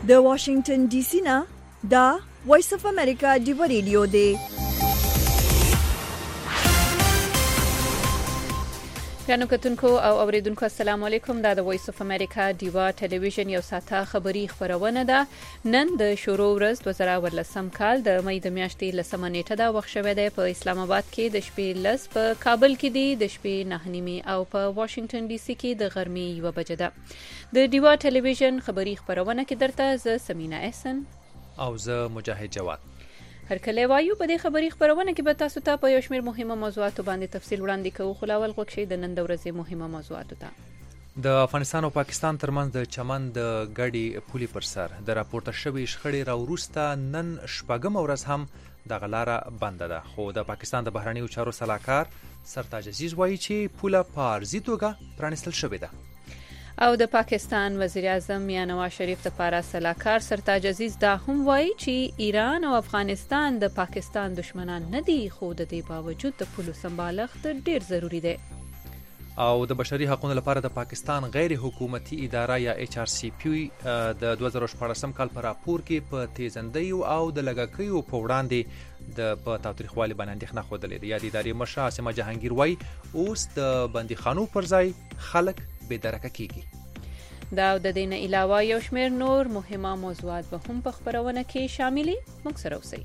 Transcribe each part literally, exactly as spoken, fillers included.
د واشنگټن ډي سي نه دا وایس اف امریکا ډیو ریډیو دی. ګرانو کتونکو او اوریدونکو السلام علیکم. دا د وایس اف امریکا ډیوا ټلویزیون یو ساعته خبری خبرونه ده. نن د شروع ورځ دوه زره ورلسم کال د مې د میاشتې لسمه نیټه ده. وخت شوه دی په اسلام آباد کې د شپې لس، په کابل کې دی د شپې نه نیمه او په واشنگټن ډي سي کې د غرمې یو بجه ده. د ډیوا ټلویزیون خبری خبرونه کې درته ز سمینا احسن او زه مجاهد جواد هر کله وایو. په دې خبری خبرونه کې به تاسو ته په یو شمېر مهمه موضوعات باندې تفصیل وړاندې کوو. خو لاول غوښتي د نن د ورځې مهمه موضوعات ته د افغانستان او پاکستان ترمنځ د چمن د ګډي پولي پر سر د راپورته شوی شخړې را وروسته نن شپږم ورځ هم د غلاره بنده ده. خو د پاکستان د بهرنیو چارو سلاکار سرتاج عزیز وایي چې پوله په ارزي توګه پرانیستل شوې ده. او د پاکستان وزیر اعظم یا نواز شریف د پاره سلاکار سرتاج عزیز دا هم وایي چې ایران او افغانستان د پاکستان دشمنان نه دي، خو د دې باوجود د پولو سمبالښت ډیر ضروری دی. او د بشري حقوقو لپاره د پاکستان غیر حکومتي اداره یا ایچ آر سی پی د دوه زره شپږم کال په راپور کې په تیزندۍ او د لګکیو په وړاندې د په تاریخوالي باندې اندېښنه خوده لري. یا د ادارې مشر عاصمه جهانگیر وایي اوس د بندیخانو پر ځای خلک به درکه کیږي. دا د دې نه علاوه یو شمېر نور مهمه موضوعات به هم په خبرونه کې شاملي. موږ سره اوسئ.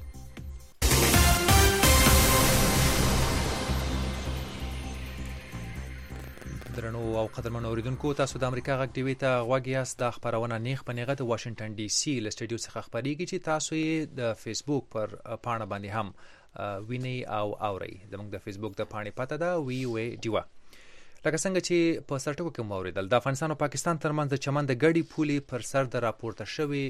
درنو او قدرمنو اوریدونکو، تاسو د امریکا غږ ټي وي ته غوږ یاست. د خبرونه نیغ په نیغه د واشنگټن ډي سي له سټډیو څخه خبرېږي چې تاسو یې د فیسبوک پر پاڼه باندې هم وینئ او اورئ. زموږ د فیسبوک د پاڼې پته ده وی وی ډیوا. لکه څنګه چې په سرټکو کې موریدل د افغانستان او پاکستان ترمنځ د چمن د ګډي پولي پر سر د راپورته شوی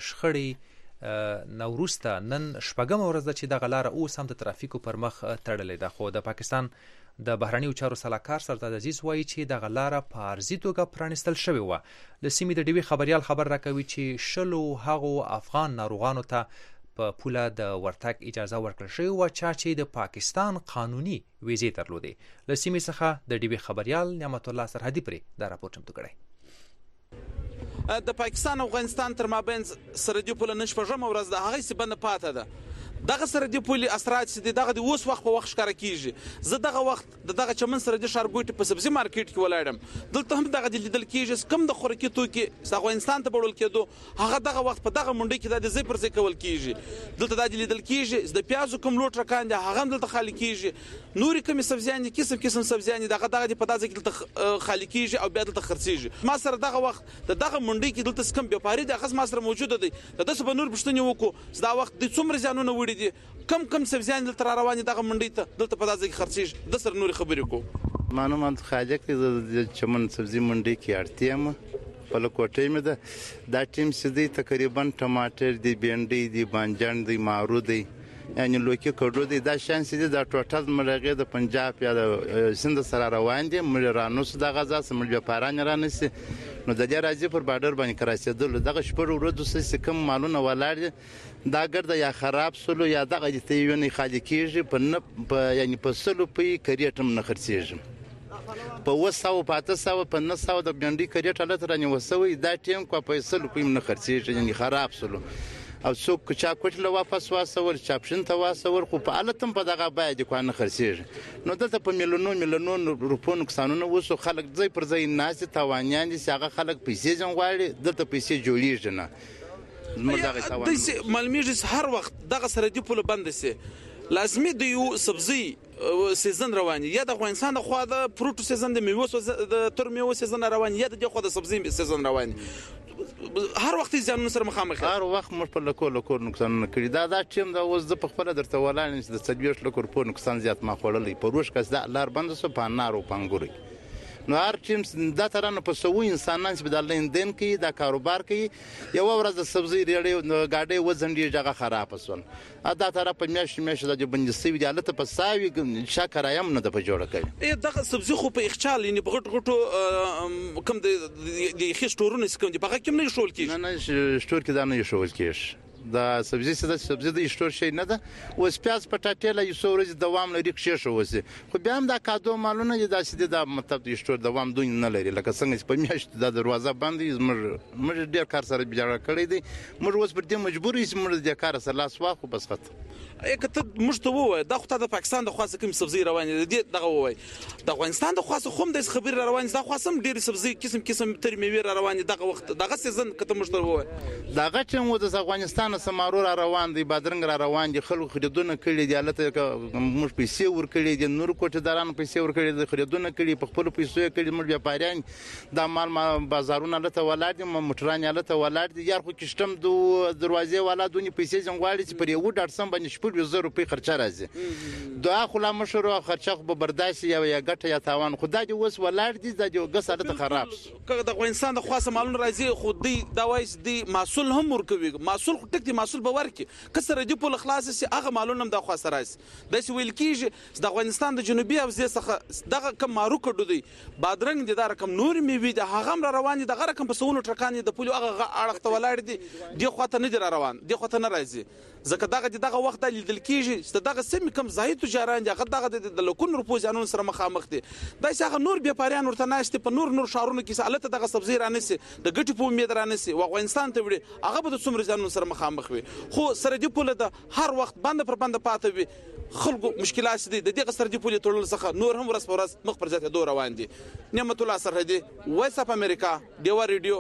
شخړې نو وروسته نن شپږم ورځ ده چې د غلاره اوس هم د ترافیکو پر مخ تړلې ده. خو د پاکستان د بهرنیو چارو سلاکار سرتاج عزیز وایي چې د غلاره په ارزي توګه پرانیستل شوی و. د سیمې د ډیوي خبريال خبر راکوي چې شلو هغو افغان ناروغانو ته په پوله د ورتګ اجازه ورکړل شوې وه چا چې د پاکستان قانوني ویزې درلودې. له سیمې څخه د ډیوي خبريال نعمت الله سرحدي پرې دا راپور چمتو کړی. د پاکستان او افغانستان تر مابین سرحدي پوله نن شپږمه ورځ ده، هغه څه بنده پاته ده. دغه سرحدي پولي اسرات چې دغه د اوس وخت په وخت ښکاره کیږي. زه دغه وخت دغه چمن سرحدي ښارګوټي په سبزي مارکیټ کې ولاړم. دلته هم دغه لیدل کیږي کم د خوراکي توکي افغانستان ته وړل کېدو هغه دغه وخت په دغه منډي کې د ځای پر ځای کول کیږي. دلته د لیدل کیږي د پیازو کوم لوټ رکان دي هغه دلته خالي کیږي. نوري کوم سبزیان دي قسم قسم سبزیان دغه دغه په دغه کې دلته خالي کیږي او بیا دلته خرڅيږي. ما سره دغه وخت د دغه منډي کې دلته کم بیاپاري د خاص ما سره موجود دي. د داسې بنور پښتني وکړو دا وخت د څومره ځانونه وړي دي کم کم سبزیان دلته رواني دغه منډي ته دلته په دغه کې خرڅيږي. د سره نور خبرې کو معلومات خاجک د چمن سبزی منډي کې اړتیا م په لکوټې مې ده. دا ټیم سدي تقریبا ټماټر دي، بینډي دي، بانجان دي، مارو دي، یعنی لوکی کډو دي. دا شان سدي دا ټوټل ملغه د پنجاب یا د سند سره روان دي. مړ رانوس د غزا سمل بیاپاران رانسي نو د دې راځي پر بارډر باندې کراسېدل. دغه شپږ ورځې څخه کم مالونه ولاړ دا ګرځي یا خراب سلو یا دغه د تیونی خالي کیږي په نه په یعنی په سلو په کریټم نه خرڅېږي. په وساو پاته ساو په نساو د بنډي کریټ لته راني وسوي دا ټیم کو په سلو په نه خرڅېږي یعنی خراب سلو. او څوک چا کوټ له واپس واسور چاپشن ته واسور خو په التم په دغه باید کو نه خرڅېږي. نو دلته په ملیونو ملیونو روپو نقصانونه وسو خلک ځای پر ځای ناس توانیان دي هغه خلک پیسې ځنغواړي دلته پیسې جوړیږي نه د معلومیږي هر وخت دغه سرحدي پوله بند سي. لازمي د یو سبزي سیزن رواني یا د افغانستان د خوا د فروټ سیزن د میوه د تر میوه سیزن رواني یا د خوا د سبزي سیزن رواني. هر وخت ځانونه سره مخامخ هر وخت مر په لکو لکو نقصان کړی. دا دا ټیم دا اوس د خپل درته ولانه د تدبیر لکو په نقصان زیات ما خړلې په روش کس دا لار بند سو په نارو پنګوري. نو هر ټیم دا ترانه په سو انسانان چې بدل لیندین کوي دا کاروبار کوي. یو ورځ د سبزی ریړې گاډي وزندې جګه خراب وسول. ادا تر په میاش میاش د بندسي وی حالت په ساوي شکرایم نه د په جوړه کوي. دغه سبزی خو په اخچال یعنی په غټ غټو کم د خښتورونه کوم دي په کوم نه شول کیږي. نه نه شتور کې دا نه شول کیږي. د سبزی سره سبزی د اسټور شي نه ده. اوس پیاز پټاټې لا یو څو ورځې دوام لري کې شو وسی خو بیا هم دا کادو مالونه د داسې د مطلب د اسټور دوام دوی نه لري لکه څنګه چې په میاشت د دروازه باندې موږ موږ ډیر کار سره بیا کړی دی. موږ اوس پر دې مجبور یو موږ د کار سره لاس واخو بس خط کته موږ ته وای دا خو د پاکستان د خاصه کوم سبزی روانې دي دغه وای د افغانستان د خاصه خوم د خبر روانې دا خاصم ډیر سبزی قسم قسم تر میوه روانې دغه وخت دغه سیزن کته موږ ته وای دغه چې مو د افغانستان سمارو را روان دي بادرنګ را روان دي خلکو خریدونه کړي دي الته موږ پیسې ور کړي دي نور کوټه داران پیسې ور کړي دي خریدونه کړي په خپل پیسې کړي موږ بیاپاریان دا مال ما بازارونه لته ولاد دي موټران لته ولاد دي یار خو کشتم دو دروازې ولادونی پیسې ځنګواړي چې پر یو ډاټسم باندې شپږ زره روپۍ خرچه راځي دا خو لا مشرو خرچه خو به برداشت یا یا ګټه یا تاوان خو دا دی اوس ولاد دي دا یو ګس حالت خراب کله د افغانستان د خاصه مالونه راځي خو دی دا وایي دی مسول هم ورکوي مسول خو ټک دی مسول به ورکي کسر دی په خلاص سي هغه مالونه هم د خاصه راځي د سی ویل کیږي د افغانستان د جنوبي او زی څخه دغه کم مارو کډو دی بادرنګ دي دا رقم نور میوي د هغه را روان دي دغه رقم په سونو ټرکان دي د پولیو هغه اړخته ولاړ دي دی خو ته نه دی روان دی خو ته نه راځي ځکه دغه دغه وخت د لیدل کیږي چې دغه سم کم ځای تجاران دي هغه دغه د لکون روپو ځانون سره مخامخ دي دا څنګه نور بیاپاریان ورته ناشته په نور نور شهرونو کې سالته دغه سبزی رانسي د ګټي په امید رانسي او افغانستان ته وړي هغه به د څومره ځانون سره مخامخ وي خو سره دی په د هر وخت بند پر بند پاتې وي خلکو مشکلات دي د دې سره دی په تړل څخه نور هم ورس ورس مخ پر ځای دوه روان دي. نعمت الله سرحدي وایس اف امریکا دیوا ریډیو.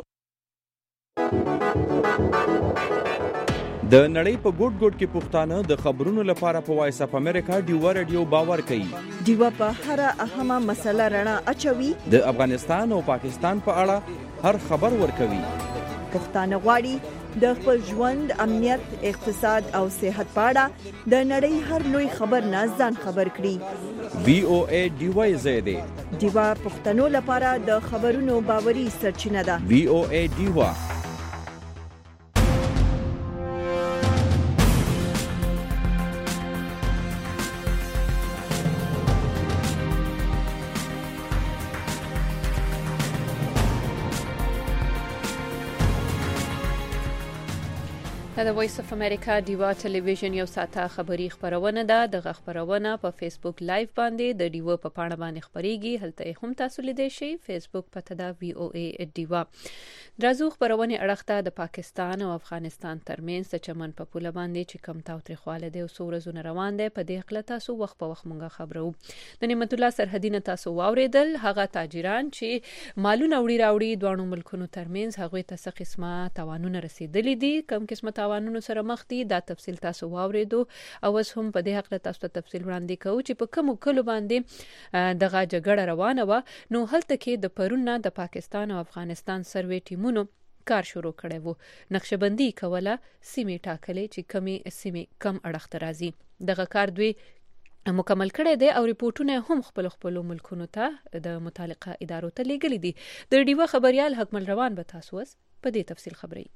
د نړۍ په ګوټ ګوټ کې پښتانه د خبرونو لپاره په وایس اف امریکا دیوا ریډیو باور کوي. دیوا په هر اهمه مسله رڼا اچوي. د افغانستان او پاکستان په اړه هر خبر ورکوي. پښتانه غواړي د خپل ژوند امنیت اقتصاد او صحت په اړه د نړۍ هر لوی خبر نه ځان خبر کړي. وی او ای دیوا زیاده دیوا پښتنو لپاره د خبرونو باوري سرچینه ده. وی او ای دیوا. د وایس اف امریکا دیوا ټلویزیون یو ساعته خبری خبرونه ده. د خبرونه په فیسبوک لایو باندې د دیوا په پاڼه باندې خبريږي هلته هم تاسو لیدئ شئ فیسبوک پته دا وی او ای دیوا. درازو خبرونه اړخته د پاکستان او افغانستان ترمنځ چمن په پوله باندې چې کم تاوتریخواله دی او سورزونه روان دي په دې خپل تاسو وخت په وخت مونږه خبرو. د نعمت الله سرحدینه تاسو واوریدل هغه تاجران چې مالونه وړي راوړي دوه ملکونو ترمنځ هغه ته څه قسمه تاوانونه رسیدلې دي کم قسمه تاوانونو سره مخ دي دا تفصیل تاسو واوریدو او اوس هم په دې حق تاسو ته تفصیل وړاندې کوو چې په کوم کلو باندې دغه جګړه روانه و نو هلته کې د پرون نه د پاکستان او افغانستان سروي ټیمونو کار شروع کړي وو نقشبندي کوله سیمه ټاکلې چې کمی سیمه کم اړخ راځي دغه کار دوی مکمل کړي دي او ریپورتونه هم خپل خپل ملکونو ته د متعلقه ادارو ته لیږلي دي. د ډیوه خبريال حکمل روان به تاسو په دې تفصیل خبري.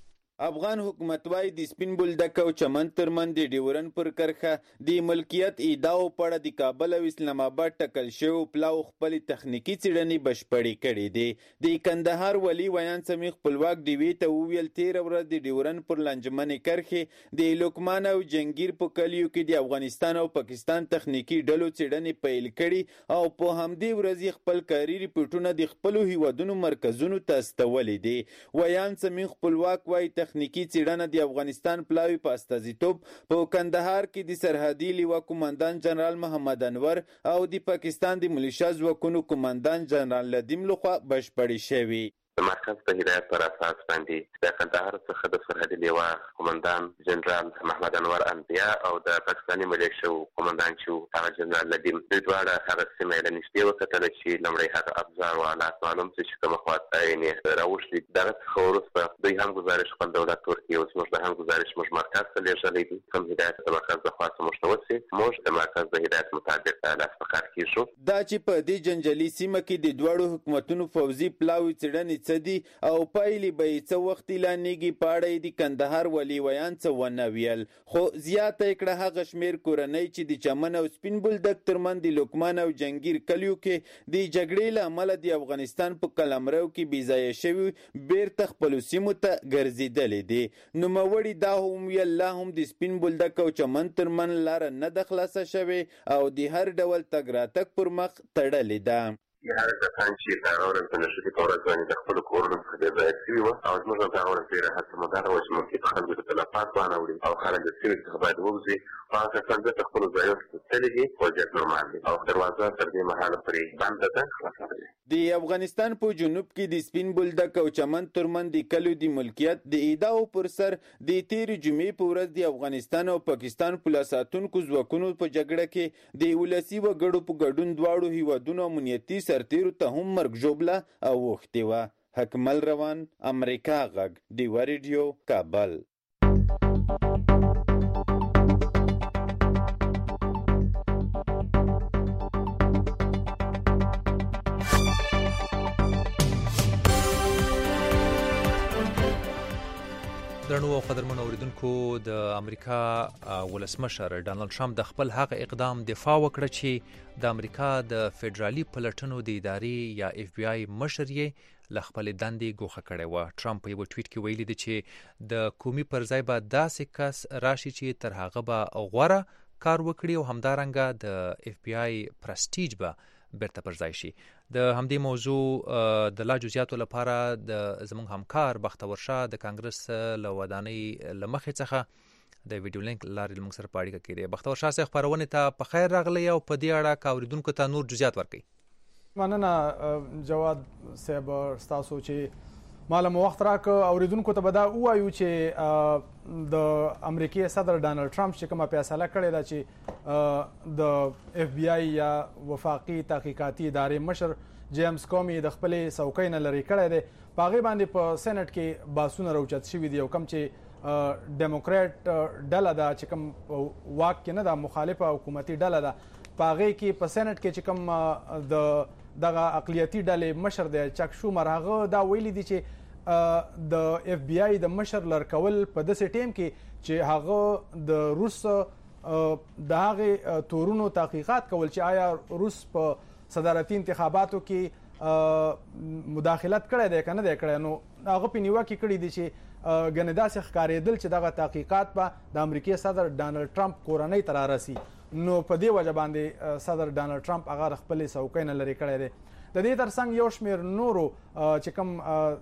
افغان حکومت وايي د سپین بولدک او چمن ترمن د ډیورن پر کرخه د ملکیت ادعاو په د کابل او اسلام آباد ټکل شو پلاو خپل تخنیکی څېړنې بشپړې کړې دي. د کندهار ولی ویان سمي خپلواک دی وی ته ویل تیر ورځ د ډیورن پر لنجمنې کرخه د لوکمان او جنگیر په کلیو کې د افغانستان او پاکستان تخنیکی ډلو څېړنې پیل کړي او په همدې ورځ خپل کاری ریپورتونه د خپل هیوادونو مرکزونو ته استولې دي. ویان سمي خپلواک وايي تخنیکی څېړنه د افغانستان پلاوی په استازیتوب په کندهار کې د سرحدي لیوا کمانډان جنرال محمد انور او د پاکستان د ملیشیا ځواکونو کمانډان جنرال لدیم لخوا بشپړې شوې. د مرکز د هدایت پر اساس باندې د کندهار څخه د سرحدي لیوا کمانډان جنرال محمد انور انبیا او د پاکستاني ملیشیا کمانډان چې هغه جنرال لدیم د دواړه هغه سیمه له نږدې وکتل چې لمړی هغه ابزار او آلات معلوم چې کوم خواص یې راوښتي دغه څخه وروسته دوی هم گزارش خپل دولت ترکیه او موږ د هم گزارش موږ مرکز ته لېږلی دي کوم هدایت د مرکز د خاصه مشتوسي موږ د مرکز د هدایت مطابق لاس په کار کیږو. دا چې په دې جنجالي سیمه کې د دوړو حکومتونو فوزي پلاوی څېړنې څدي او پایلې به څه وخت لانیږي پاړې د کندهار ولی ویان څه ونه ویل خو زیاته کړه هغه شمیر کورنۍ چې د چمن او سپین بولدک ترمن د لوکمان او جنگیر کلیو کې د جګړې له امله د افغانستان افغانستان په قلمرو کې بېځایه شوي بیرته خپلو سیمو ته ګرځېدلې دي. نوموړي دا هم ویل لا هم د سپین بولدک او چمن ترمنځ لاره نه ده خلاصه شوې او د هر ډول تګ راتګ پر مخ تړلې ده. هر کسان چې هغه ورځ په نشري په ورځ باندې د خپلو کورونو څخه بې ځایه شوي وو او زموږ هم هغه ورځ ډېره هڅه مداره وه چې ممکن خلکو ته تلفات وانهوړي او خلک د سیمې څخه باید ووځي. خو هغه کسان بېرته خپلو ځایونو ته تللي دي. وضعیت نورمال دی او دروازه تر دې مهاله پورې بنده ده، خلاصه ده. د افغانستان په جنوب کې د سپین بولدک او چمن ترمنځ د کلیو د ملکیت د ادعاو پر سر د تېرې جمعې په ورځ د افغانستان او پاکستان پوله ساتونکو ځواکونو په جګړه کې د ولسي وګړو په ګډون دواړو هیوادونو امنیتي سرتېرو ته هم مرګ ژوبله اوښتې وه. حکمل روان، امریکا غږ، ډیوه ریډیو، کابل. درنو او قدرمنو اوریدونکو، د امریکا ولسمشر ډانلډ ټرمپ د خپل هغه اقدام دفاع وکړه چې د امریکا د فدرالي پلټنو د ادارې یا اف بی آی مشر یې له خپلې دندې ګوښه کړې وه. ټرمپ په یوه ټویټ کې ویلي دی چې د کومي پر ځای به داسې کس راشي چې تر هغه به غوره کار وکړي او همدارنګه د اف بی آی پرستیج به بیرته پر ځای شي. د همدې موضوع د لا جزئیاتو لپاره د زموږ همکار بختور شاه د کانګرس له ودانۍ له مخې څخه د ویډیو لینک لارې زموږ سره په اړیکه کې دی. بختور شاه صاحب، خپرونې ته په خیر راغلی او په دې اړه که اورېدونکو ته نور جزئیات ورکړئ. مننه جواد صاحب، ستاسو چې ما له مو وخت راکړ. اورېدونکو ته به دا ووایو چې د امریکې صدر ډانلډ ټرمپ چې کومه فیصله کړې ده چې د اف بی آی یا وفاقي تحقیقاتي ادارې مشر جیمز کومي د خپلې څوکۍ نه لرې کړی دی، په هغې باندې په سینټ کې بحثونه راوچت شوي دي او کوم چې ډیموکریټ ډله ده چې کوم واک کې نه ده، مخالفه حکومتي ډله ده، په هغې کې په سینټ کې چې کوم د دغه اقلیتي ډلې مشر دی چک شومر، هغه دا ویلي دي چې د اف بی آی د مشر لرکول په داسې ټیم کې چې هغه د روس د هغې تورونو تحقیقات کول چې آیا روس په صدارتي انتخاباتو کې مداخلت کړی دی که نه دی کړی. نو هغه په نیوکې کړي دي چې ګنې داسې ښکارېدل چې دغه تحقیقات به د امریکې صدر ډانلډ ټرمپ کورنۍ ته رارسي. نو په دې وجه باندې صدر ډانلډ ټرمپ هغه د خپلې څوکۍ نه لرې کړی دی. د دې ترڅنګ یو شمېر نورو چې کوم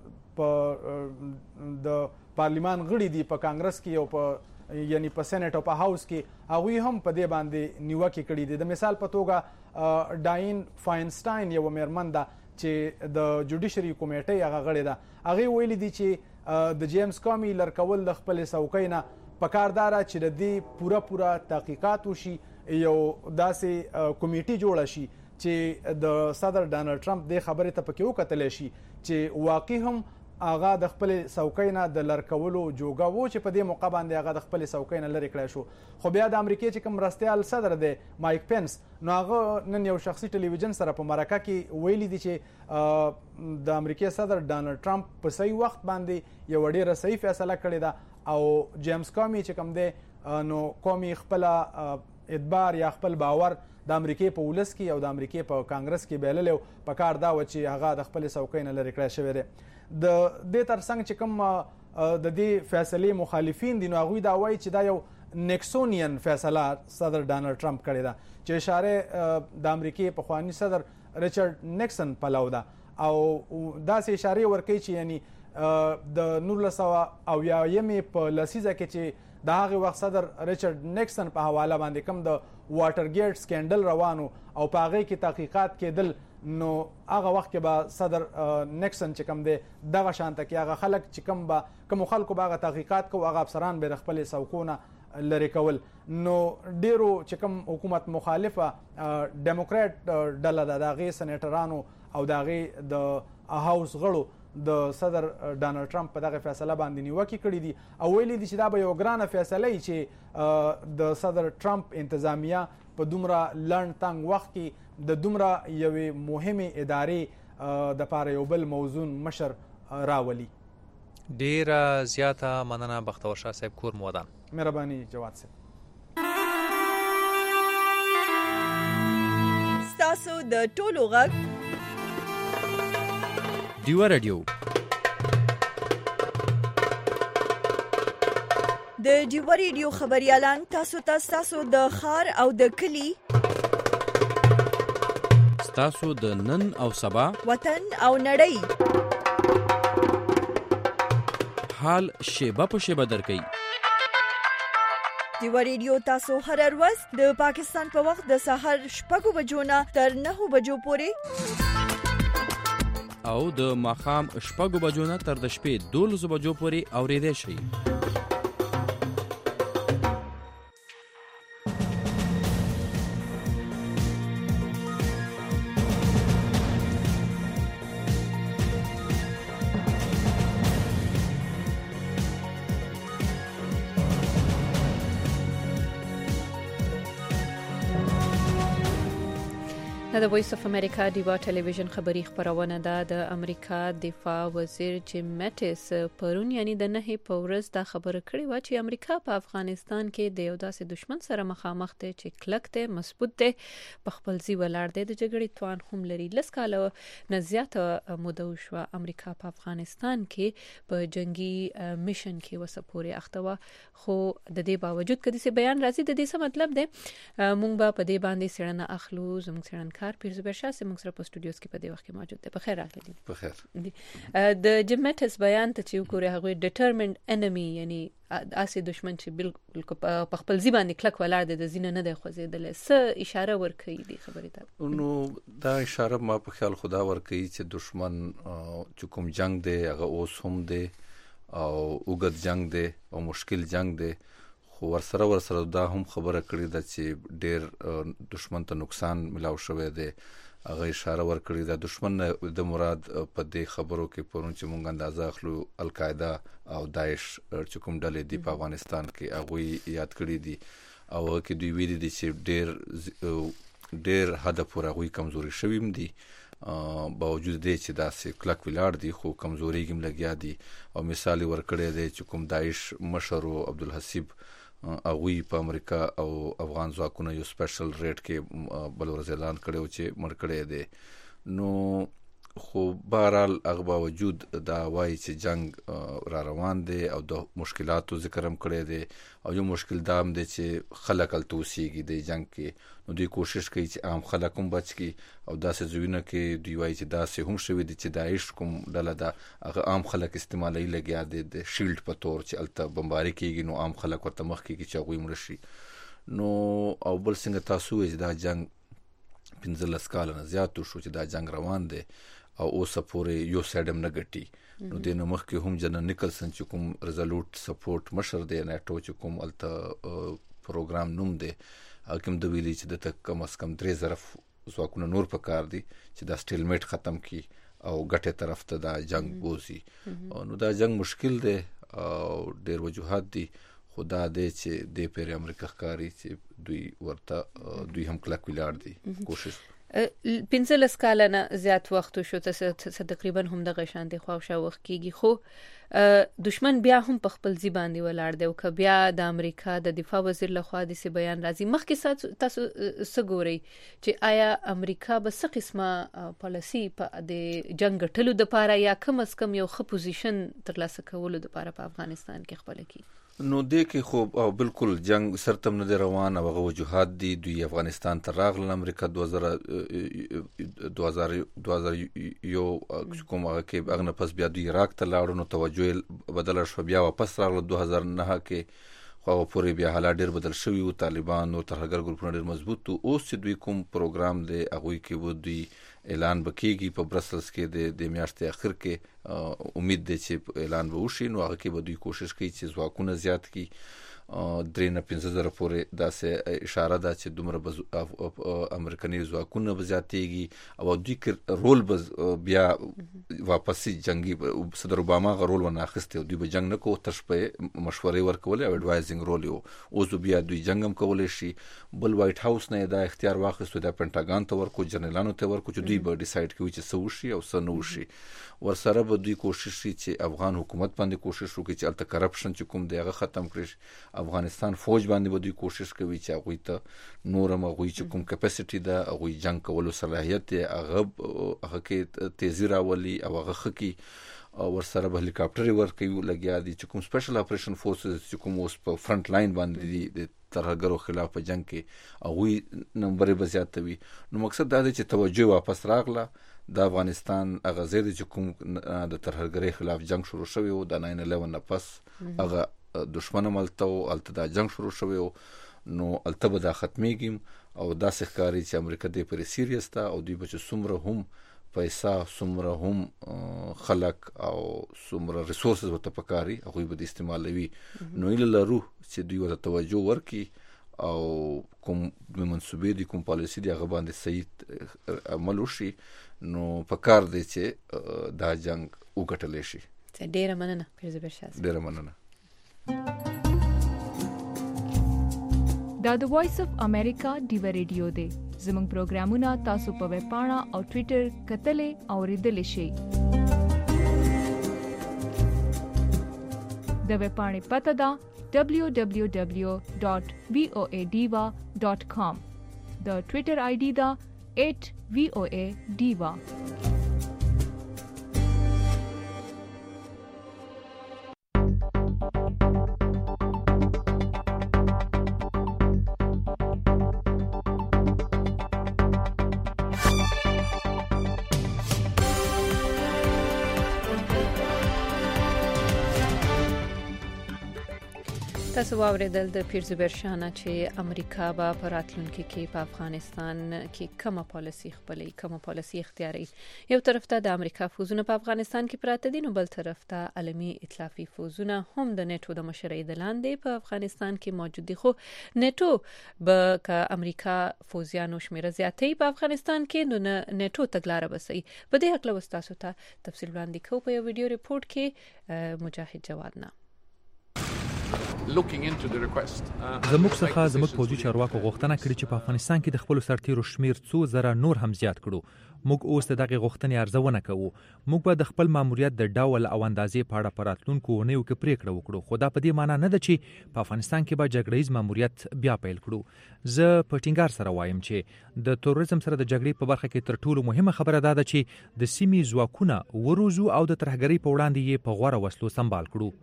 په د پارلیمان غړي دي په کانګرس کې او په یعنی په سینټ او په هاوس کې، هغوی هم په دې باندې نیوکې کړي دي. د مثال په توګه ډاین فاینسټاین یوه مېرمن ده چې د جوډیشري کمیټۍ هغه غړې ده، هغې ویلي دي چې د جیمز کومي لرکول د خپلې څوکۍ نه پکار داره چې د دې پوره پوره تحقیقات وشي، یو داسې کمیټي جوړه شي چې د صدر ډانلډ ټرمپ دې خبرې ته پکې وکتلی شي چې واقعي هم هغه د خپلې څوکۍ نه د لرکولو جوګه و چې په دې موقع باندې هغه د خپلې څوکۍ نه لرې کړی شو. خو بیا د امریکې چې کوم مرستیال صدر دی مایک پینس، نو هغه نن یو شخصي ټلویزیون سره په مرکه کې ویلي دي چې د امریکې صدر ډانلډ ټرمپ په صحیح وخت باندې یوه ډېره صحیح فیصله کړې ده او جیمز کومي چې کوم دی نو کومي خپله ادبار یا خپل باور د امریکې په ولس کې او د امریکې په کانګرس کې بایللی او په کار دا و چې هغه د خپلې څوکۍ نه لرې کړی شوی دی. د دې ترڅنګ چې کوم د دې فیصلې مخالفین دي نو هغوی دا وایي چې دا یو نیکسونین فیصله صدر ډانلډ ټرمپ کړې ده چې اشاره د امریکې پخواني صدر ریچارډ نیکسن پلو ده او داسې اشارې ورکوي چې یعنی د نولس سوه اویایمې په لسیزه کې چې د هغې وخت صدر ریچارډ نیکسن په حواله باندې کوم د واټر ګیټ سکینډل روانو او په هغې کې تحقیقات کېدل، نو هغه وخت کې به صدر نیکسن چې کوم دی دغه شانته کې هغه خلک چې کوم به کومو خلکو به هغه تحقیقات کو، هغه افسران به د خپلې څوکو نه لرې کول. نو ډیرو چې کوم حکومت مخالفه ډیموکریټ ډله ده د هغې سنیټرانو او د هغې د هاوس غړو د صدر ډانلډ ټرمپ په دغه فیصله باندې نیوکې کړي دي او ویلي دي چې دا به یوه ګرانه فیصله وي چې د صدر ټرمپ انتظامیه په دومره لنډ تنګ وخت کې د دومره یوې مهمې ادارې دپاره یو بل موزون مشر راولي. ډیره زیاته مننه بختور شاه صاحب، کور مو ودان. مهرباني جواد صاحب. ستاسو د ټولو غږ ډیوه رادیو. د ډیوه رادیو خبريالان تاسو ته تاسو د خار او د کلی تاسو د نن او سبا وطن او نړۍ حال شیبه په شیبه درکې. ډیوه رادیو تاسو هر ورځ د پاکستان په وخت د سحر شپږ بجو نه تر نه بجو پورې او د ماښام شپږ بجو نه تر د شپې دولس بجو پورې اورېدای شئ. د وایس اف امریکا ډیوا ټلویزیون خبری خبرونه ده. د امریکا دفاع وزیر جیم میټس پرون یعنی د نه په ورځ دا خبره کړې و چې امریکا په افغانستان کې د یو داسې دشمن سره مخامخ دی چې کلک دی، مضبوط دی، په خپل ځای ولاړ دی، د جګړې توان هم لري. لس کاله نه زیاته موده وشوه امریکا په افغانستان کې په جنگي میشن کې وسپورې اخته و، خو د دې باوجود کدي سي بیان راځي د دې څه مطلب دی مونږ به په دې باندې سړنه اخلو. زموږ سړنکار پیرزبر شاه سي موږ سره په سټوډیوز کې په دې وخت کې موجود دی. په خیر راغلی. په خیر. د جمعیتس بیان ته چې وګوره هغه ډیټرمنډ انمي یعنی اسې دشمن چې بالکل په خپل ځای باندې کلک ولاړ دی، د زینه نه دی خوځېدل، څه اشاره ورکوي دې خبرې ته؟ نو دا اشاره ما په خیال خدا ورکوي چې دشمن چې کوم جنگ دی هغه اوس هم دی او اوږد جنگ دی او مشکل جنگ دی، خو ورسره ورسره دا هم خبره کړې ده چې ډېر دشمن ته نقصان ملاو شوی دی. هغه اشاره ورکړې ده دشمن د مراد په دې خبرو کې پرون چې مونږ اندازه اخلو القاعده او داعش چې کوم ډلې دی په افغانستان کې هغه یاد کړی دي او کې دوی ویلي دي چې ډېر ډېر حد پورې هغه کمزوري شویم دي، باوجود دې چې داسې کلک ولاړ دي خو کمزوري هم لګیا دي. او مثال ورکړی دی چې کوم داعش مشر عبدالحسیب اغوی په امریکا او افغان ځواکونو یو سپیشل ریډ کې بل ورځ اعلان کړو چې مړ کړی دی. نو خو بهرحال هغه باوجود دا وایي چې جنگ را روان دی او د مشکلاتو ذکر هم کړی دی او یو مشکل دا هم دی چې خلک هلته اوسېږي د جنگ کې، نو دوی کوشش کوي چې عام خلک هم بچ کړي او داسې ځایونه کې دوی وایي چې داسې هم شوي دي چې داعش کوم ډله ده هغه عام خلک استعمالوي لګیا دی د شیلډ په تور چې هلته بمباري کېږي نو عام خلک ورته مخ کېږي چې هغوی مړه شي. نو او بل څنګه تاسو وایي چې دا جنگ پنځلس کاله نه زیات شو چې دا جنگ روان دی او اوس پورې یو سایډ هم نه ګټي. نو د نو مخکې هم جنرال نیکلسن چې کوم ریزولوټ سپورټ مشر دی نیټو چې کوم الته پروګرام نوم دی حکم د ویلي چې د کم از کم درې زره ځواکونه نور په کار دي چې دا سټیل میټ ختم کی او ګټه طرف ته دا جنگ بوزي. نو دا جنگ مشکل دی او ډېر وجوهات دي، خدا دې چې د پیر امریکا ښکاری چې دوی ورته دوی هم کلک ولاړ دي. کوشش پنځلس کاله نه زیات وخت شو ته تقریبا هم د غشاندې خواوشا وخت کېږي، خو دشمن بیا هم په خپل ځای باندې ولاړ دی او که بیا د امریکا د دفاع وزیر لخوا داسې بیان راځي مخکې تاسو څه ګورئ چې آیا امریکا به څه قسمه پالیسي په د جنګ ګټلو دپاره یا کم از کم یو ښه پوزیشن ترلاسه کولو دپاره په افغانستان کې خپله کړي؟ نو دې کې خو او بالکل جنگ سرتم نه دی روان او هغه وجوهات دي. دوی افغانستان ته راغلل امریکا دوه زره یو کوم هغه کې هغه نه پس بیا دوی عراق ته لاړو نو توجه بدل شو، بیا واپس راغلل دوه هزار نه کې خو هغه پورې بیا حالات ډېر بدل شوي وو، طالبان او ترهګر ګروپونه ډېر مضبوط وو. اوس چې دوی کوم پروګرام دی هغوی کې و دوی اعلان بکیږي په برسلز کې د د میاشتې اخر کې امید دی چې اعلان به وشي، نو هغه کې به دوی کوشش کوي چې ځواکونه زیات کړي. درې نه پنځه زره پورې داسې اشاره ده چې دومره به امریکني ځواکونه به زیاتېږي او دوی کې رول به بیا واپسې جنګي صدر اوباما هغه رول ونه اخیستی او دوی به جنګ نه کوو، تش به مشورې ورکولې او اډوایزینګ رول یې و. اوس بیا دوی جنګ هم کولی شي. بل وایټ هاوس نه دا اختیار واخیستو، دا پینټاګان ته ورکو، جنرالانو ته ورکو چې دوی به ډیسایډ کوي چې څه وشي او څه نه وشي. ورسره به دوی کوشش کوي چې افغان حکومت باندې کوشش وکړي چې هلته کرپشن چې کوم دی هغه ختم کړي. افغانستان فوج باندې به دوی کوشش کوي چې هغوی ته نور هم هغوی چې کوم کیپاسټي ده هغوی جنګ کولو صلاحیت دی هغه هغه کې تیزي راولي، او هغه خکی او ورسره به هلیکاپټر ورکوي لګیا دي چې کوم سپیشل اپریشن فورسز چې کوم اوس په فرنٹ لاین باندې دي د ترهګرو خلاف په جنگ کې هغوی نمبر به زیات وي. نو مقصد دا دی چې توجه واپس راغله د افغانستان هغه ځای دی چې کوم د ترهګرۍ خلاف جنگ شروع شوی و د ناین الیون نه پس هغه دشمن ملته او هلته دا جنگ شروع شوی و، نو هلته به دا ختمیږي او داسې ښکاري چې امریکا دې پرې سیریس ده او دوی به چې څومره هم پیسه څومره هم خلک او څومره ریسورسز ورته پکاري هغوی به د استعمالوي. نو هیله لرو چې دوی ورته توجه ورکړي او کوم منصوبې دي کوم پالیسي دي هغه باندې صحیح عمل وشي. نو پکار دی چې دا جنگ وګټلی شي. ډیره مننه پیرزبر شاه. ډیره مننه. دا د وایس اف امریکا ډیو ریډیو دی. زموږ پروګرامونه تاسو په ویب پاڼه او ټوئیټر کتلې او ریډلې شئ. د ویب پاڼې پته ده دبلیو دبلیو دبلیو ډاٹ وی او ای ډیوا ډاٹ کام. د ټوئیټر آی ډي ده ایٹ وی او ای ډیوا. تاسو واوریدل د پیرزبر شاه چې امریکا به په راتلونکي کې په افغانستان کې کومه پالیسي خپلې کومه پالیسي اختیاري. یو طرف ته د امریکا فوزونه په افغانستان کې پراته دي، نو بل طرف ته عالمي ائتلافي فوزونه هم د نیټو د مشرۍ د لاندې په افغانستان کې موجود دي. خو نیټو به ک امریکا فوزیانو شمیره زیاتې په افغانستان کې نو نیټو تګلاره بسي. په دې حق له تاسو ته تفصیل وړاندې کوو په یو ویډیو ریپورت کې. مجاهد جواد نه زموږ څخه زموږ پوځي چارواکو غوښتنه کړې چې په افغانستان کې د خپل سرتیرو شمیر څو زره نور هم زیات کړو. موږ اوس دغه غوښتنې ارزونه کوو. موږ به د خپل ماموریت د ډول او اندازې په اړه پراتلونکو ونیو کې پریکړه وکړو، خو دا په دې معنی نه ده چې په افغانستان کې به جګړهیز ماموریت بیا پیل کړو. زه په ټینګار سره وایم چې د تروریزم سره د جګړې په برخه کې تر ټولو مهمه خبره دا ده چې د سیمې ځواکونه وروزو او د ترهګرۍ په وړاندې یې په غوره وسلو سمبال کړو.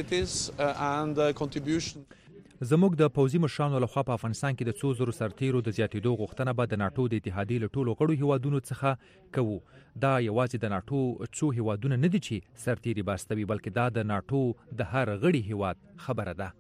زموږ د پوځي مشرانو لخوا په افغانستان کې د څو زرو سرتیرو د زیاتېدو غوښتنه به د ناټو د اتحادیې له ټولو غړو هیوادونو څخه کوو. دا یوازې د ناټو څو هیوادونه نه دي چې سرتیري باستوي، بلکې دا د ناټو د هر غړي هیواد خبره ده.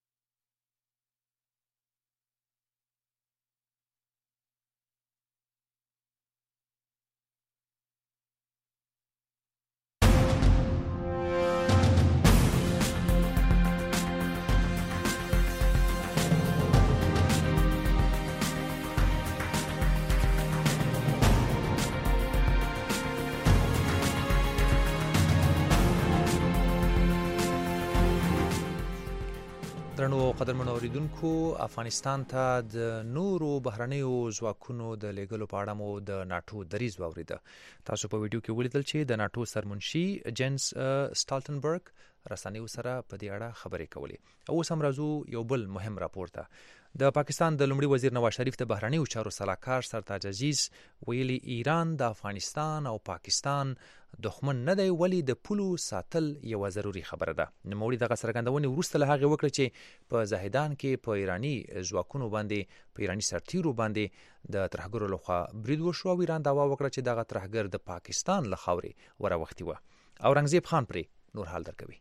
درنو قدرمنو اوریدونکو، افغانستان ته د نورو بهرنیو ځواکونو د لیږلو په اړه مو د ناټو دریځ واوریده. تاسو په ویډیو کې ولیدل چې د ناټو سرمنشي جنس سټالټنبرګ رسنیو سره په دې اړه خبرې کولې. اوس هم راځو یو بل مهم راپور ته. د پاکستان د لومړي وزیر نواز شریف د بهرنیو چارو سلاکار سرتاج عزیز ویلي ایران د افغانستان او پاکستان دښمن نه دی، ولی د پولو ساتل یو ضروری خبره ده. نوموړي دغه څرګندونې وروسته له هغې وکړه چې په زاهدان کې په ایراني ځواکونو باندې په ایراني سرتیرو باندې د ترهګرو لخوا برید وشو او ایران دعوا وکړه چې دغه ترهګر د پاکستان له خاورې وراوښتي وه. اورنګزیب خان پرې نور حال درکوي.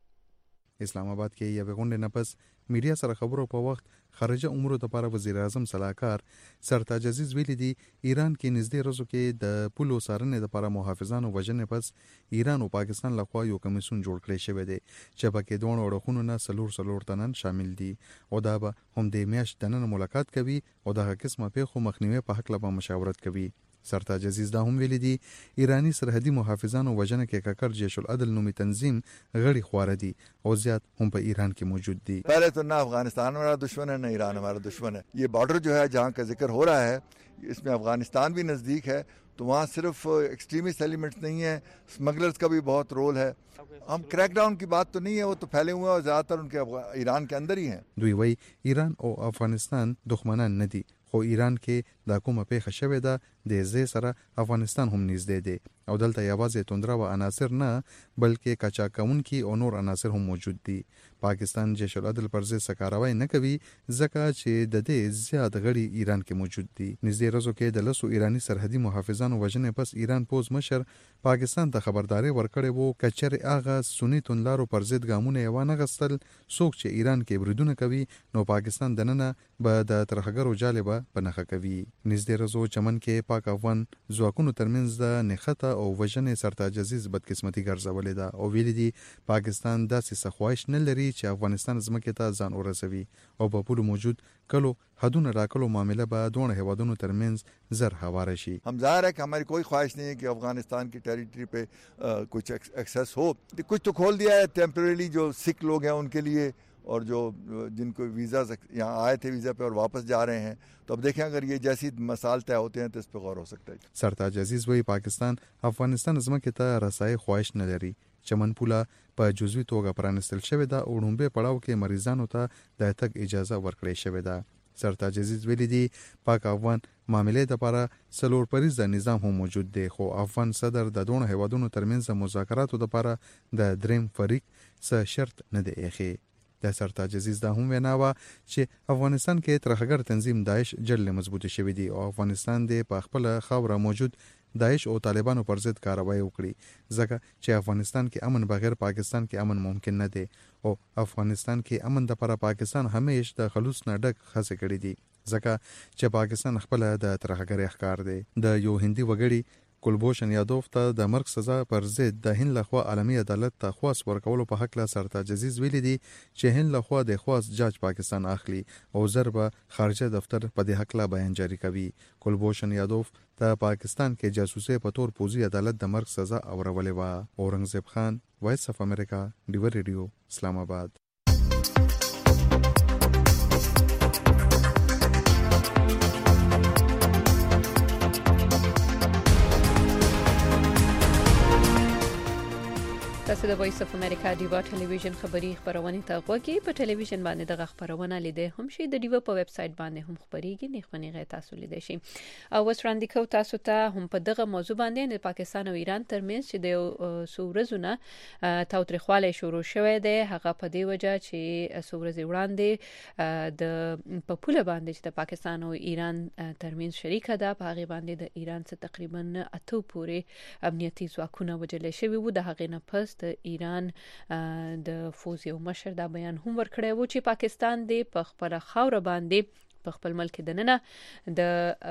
اسلام آباد کې یو غونډه نه پس میډیا سره خبرو په وخت خارجه امورو لپاره وزیر اعظم صلاحکار سرتاج عزیز ویلي دي ایران کې نږدې ورځو کې د پولو څارنې لپاره محافظانو وژنې پس ایران او پاکستان لخوا یو کمیسیون جوړ کړی شوی دی چې پکې دوه اړخونو نه سلور سلور تنن شامل دي او دا به هم د میاشت دننه ملاقات کوي او دغه قسمه پیښو مخنیوي په حق له مشاورت کوي. سرتاج عزیز دا هم ویلي دي ایرانی سرحدي محافظانو وژنه کې ککر جیش العدل نومي تنظیم غړي خواره دي او زیات هم په ایران کې موجود دي. پہلے تو نہ افغانستان ہمارا دشمن ہے نہ ایران ہمارا دشمن ہے. یہ بارڈر جو ہے جہاں کا ذکر ہو رہا ہے اس میں افغانستان بھی نزدیک ہے تو وہاں صرف ایکسٹریمسٹ ایلیمنٹس نہیں ہیں، اسمگلرز کا بھی بہت رول ہے. ہم کریک ڈاؤن کی بات تو نہیں ہے، وہ تو پھیلے ہوئے اور زیادہ تر ان کے ایران کے اندر ہی ہیں. دوی وی ایران او افغانستان دښمنان نه دي، خو ایران کې دا کومه پیښه شوې ده د ځای سره افغانستان هم نږدې دی او دلته یوازې توندره و عناصر نه بلکې قاچاق کوونکي او نور عناصر هم موجود دي. پاکستان جیش العدل پر ضد سکاروی نه کوي ځکه چې د دې زیات غړي ایران کې موجود دي. نږدې ورځو کې د لسو ایرانی سرحدي محافظانو وژنې پس ایران پوز مشر پاکستان ته خبرداري ورکړې وو کچر اغه سنی توندلارو پر ضد ګامونه یې وانه غستل څوک چې ایران کې بریدونه کوي نو پاکستان دننه به د ترهګرو جالبه پنهخه کوي. نږدې ورځو چمن کې پاک افغان ځواکونو ترمنځ د نښته او وژنې سرتاج عزیز بدقسمتي ګرځولې ده او ویلي دي پاکستان داسې څه خواهش نه لري چې افغانستان ځمکې ته ځان ورسوي او په پولو موجود کلو حدونه راکلو معامله به دوه هیوادونو ترمنځ زر هواره شي. हम ज़ाहिर है कि हमारी कोई ख्वाहिश नहीं है कि अफगानिस्तान की टेरिटरी पे आ, कुछ एक्सेस हो. कुछ तो खोल दिया है टेम्परेरी जो सिख लोग हैं उनके लिए और जो जिनको वीज़ा यहाँ आए थे वीज़ा पे और वापस जा रहे हैं तो अब देखें अगर ये जैसी मसाल तय होते हैं तो इस पर गौर हो सकता है. सरताज अजीज वही पाकिस्तान अफगानिस्तान ځمکې ته رسای خواهش نه لري. چمن پوله په جزوي توګه پرانستل شوې ده او لومبه پړاو کې مریضانو ته د تګ اجازه ورکړې شوې ده. سرتاج عزیز ویلي دي پاک افغان معاملې لپاره څلور پریز نظام هم موجود دی خو افغان صدر د دوه هیوادونو ترمنځ مذاکراتو لپاره د دریم فریق څه شرط نه دی ایښی. د سرتاج عزیز دا هم ویناوه چې افغانستان کې ترهګر تنظیم داعش جل مضبوط شوی دی او افغانستان د په خپل خاوره موجود داعش او طالبانو پر ضد کاروایی وکړي ځکه چې افغانستان کې امن بغیر پاکستان کې امن ممکن نه دی او افغانستان کې امن د لپاره پاکستان همیش د خلوص نه ډک هڅه کړې دي ځکه چې پاکستان خپل د ترهګر ښکار دی. د یو هندي وګړي کلبوشن یادوف ته د مرګ سزا پر ضد د هند لخوا عالمي عدالت ته خواست ورکولو په حق له سرتاج عزیز ویلي دي چې هند لخوا د خواست جاج پاکستان اخلي او ضربه خارجه دفتر په دې حق له بیان جاری کوي. کلبوشن یادوف ته پاکستان کې جاسوسي په تور پوزي عدالت د مرګ سزا اورولې و. اورنګزیب خان، وایس اف امریکا، ډیور ریډیو، اسلام آباد. تاسو د وایس اف امریکا دیوا ټلویزیون خبری خبرونه ته غوږی په ټلویزیون باندې دغه خبرونه لیدې هم شي د دیوا په ویب سټ باندې هم خبريږي نه خونی غي تاسو لیدې شي او وسراندې کو تاسو ته هم په دغه موضوع باندې د پاکستان او ایران ترمنځ چې د سورزونه تاوتریخواله شروع شوه دی هغه په دی وجه چې سورز وړاندې د په پوله باندې چې د پاکستان او ایران ترمنځ شریکه ده په هغه باندې د ایران څخه تقریبا اته پورې امنیتي ځواکونه وجل شوی وو. د هغه نه پس د ایران د فوز یو مشر دا بیان هم ورکړی وو چې پاکستان د په خپل خاور باندې په خپل ملک دننه د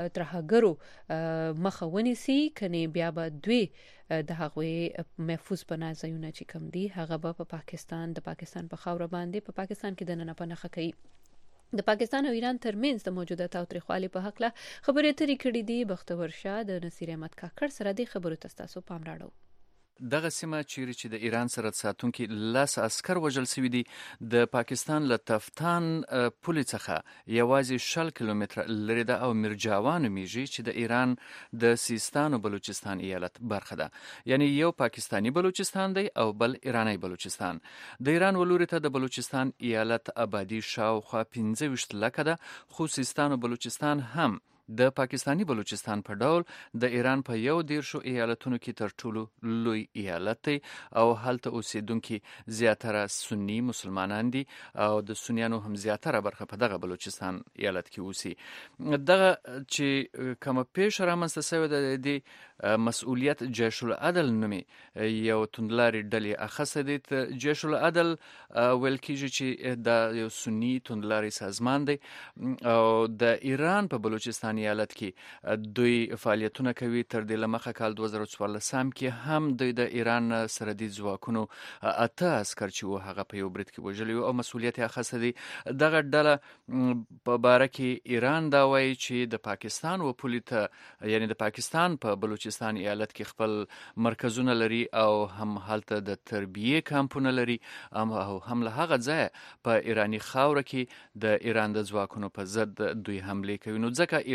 ترهګرو مخه ونیسي کني بیا به دوی د هغوی محفوظ پناه ځایونه چې کم دي هغه به په پاکستان د پاکستان په خاور باندې په پاکستان کې دننه پناه کوي. د پاکستان او ایران ترمنځ د موجوده تاوتریخوالي په حق له خبرې اترې کړې دي. بختور شاه د نصیر احمد کاکړ سره د خبرو تاسو پام راړو. دغه سیمه چیرې چې د ایران سره ساتونکي لاس عسكر وژل شوی دي د پاکستان له تفتان پولې څخه یوازې شل کیلومتر لري ده او مرجاوان میږي چې د ایران د سیستان او بلوچستان ایالت برخه ده. یعنی یو پاکستانی بلوچستان دی او بل ایرانی بلوچستان. د ایران ولوري ته د بلوچستان ایالت آبادی شاوخوا پنځه ویشت لکه ده خو سیستان او بلوچستان هم د پاکستانی بلوچستان په ډول د ایران په یو دیرشو ایالتونو کې تر ټولو لوی ایالت دی او هلته اوسیدونکي زیاتره سنی مسلمانان دي او د سنیانو هم زیاتره برخه په دغه بلوچستان ایالت کې اوسي. دغه چې کومه پیښه رامنځته شوې ده د مسؤلیت جیش العدل نومي یو توندلاري ډلې اخصه دي. جیش العدل ویل کیږي چې د یو سنی توندلاري سازمان دی او د ایران په بلوچستان ایالت کې دوی فعالیتونه کوي. تر دې لمخه کال دوه زره څوارلسم کې هم دوی د ایران سرحدي ځواکونو اته عسكر چې هغه په یو برید کې وژلي او مسؤلیت یې اخیسته دي. دغه ډله په باره کې ایران دا وایي چې د پاکستان و پولیته یعنی د پاکستان په بلوچستان ایالت کې خپل مرکزونه لري او هم هلته د تربیه کمپونه لري او هم له هغه ځای په ایرانی خاوره کې د ایران د ځواکونو په ضد دوی حمله کوي. نو ځکه ایران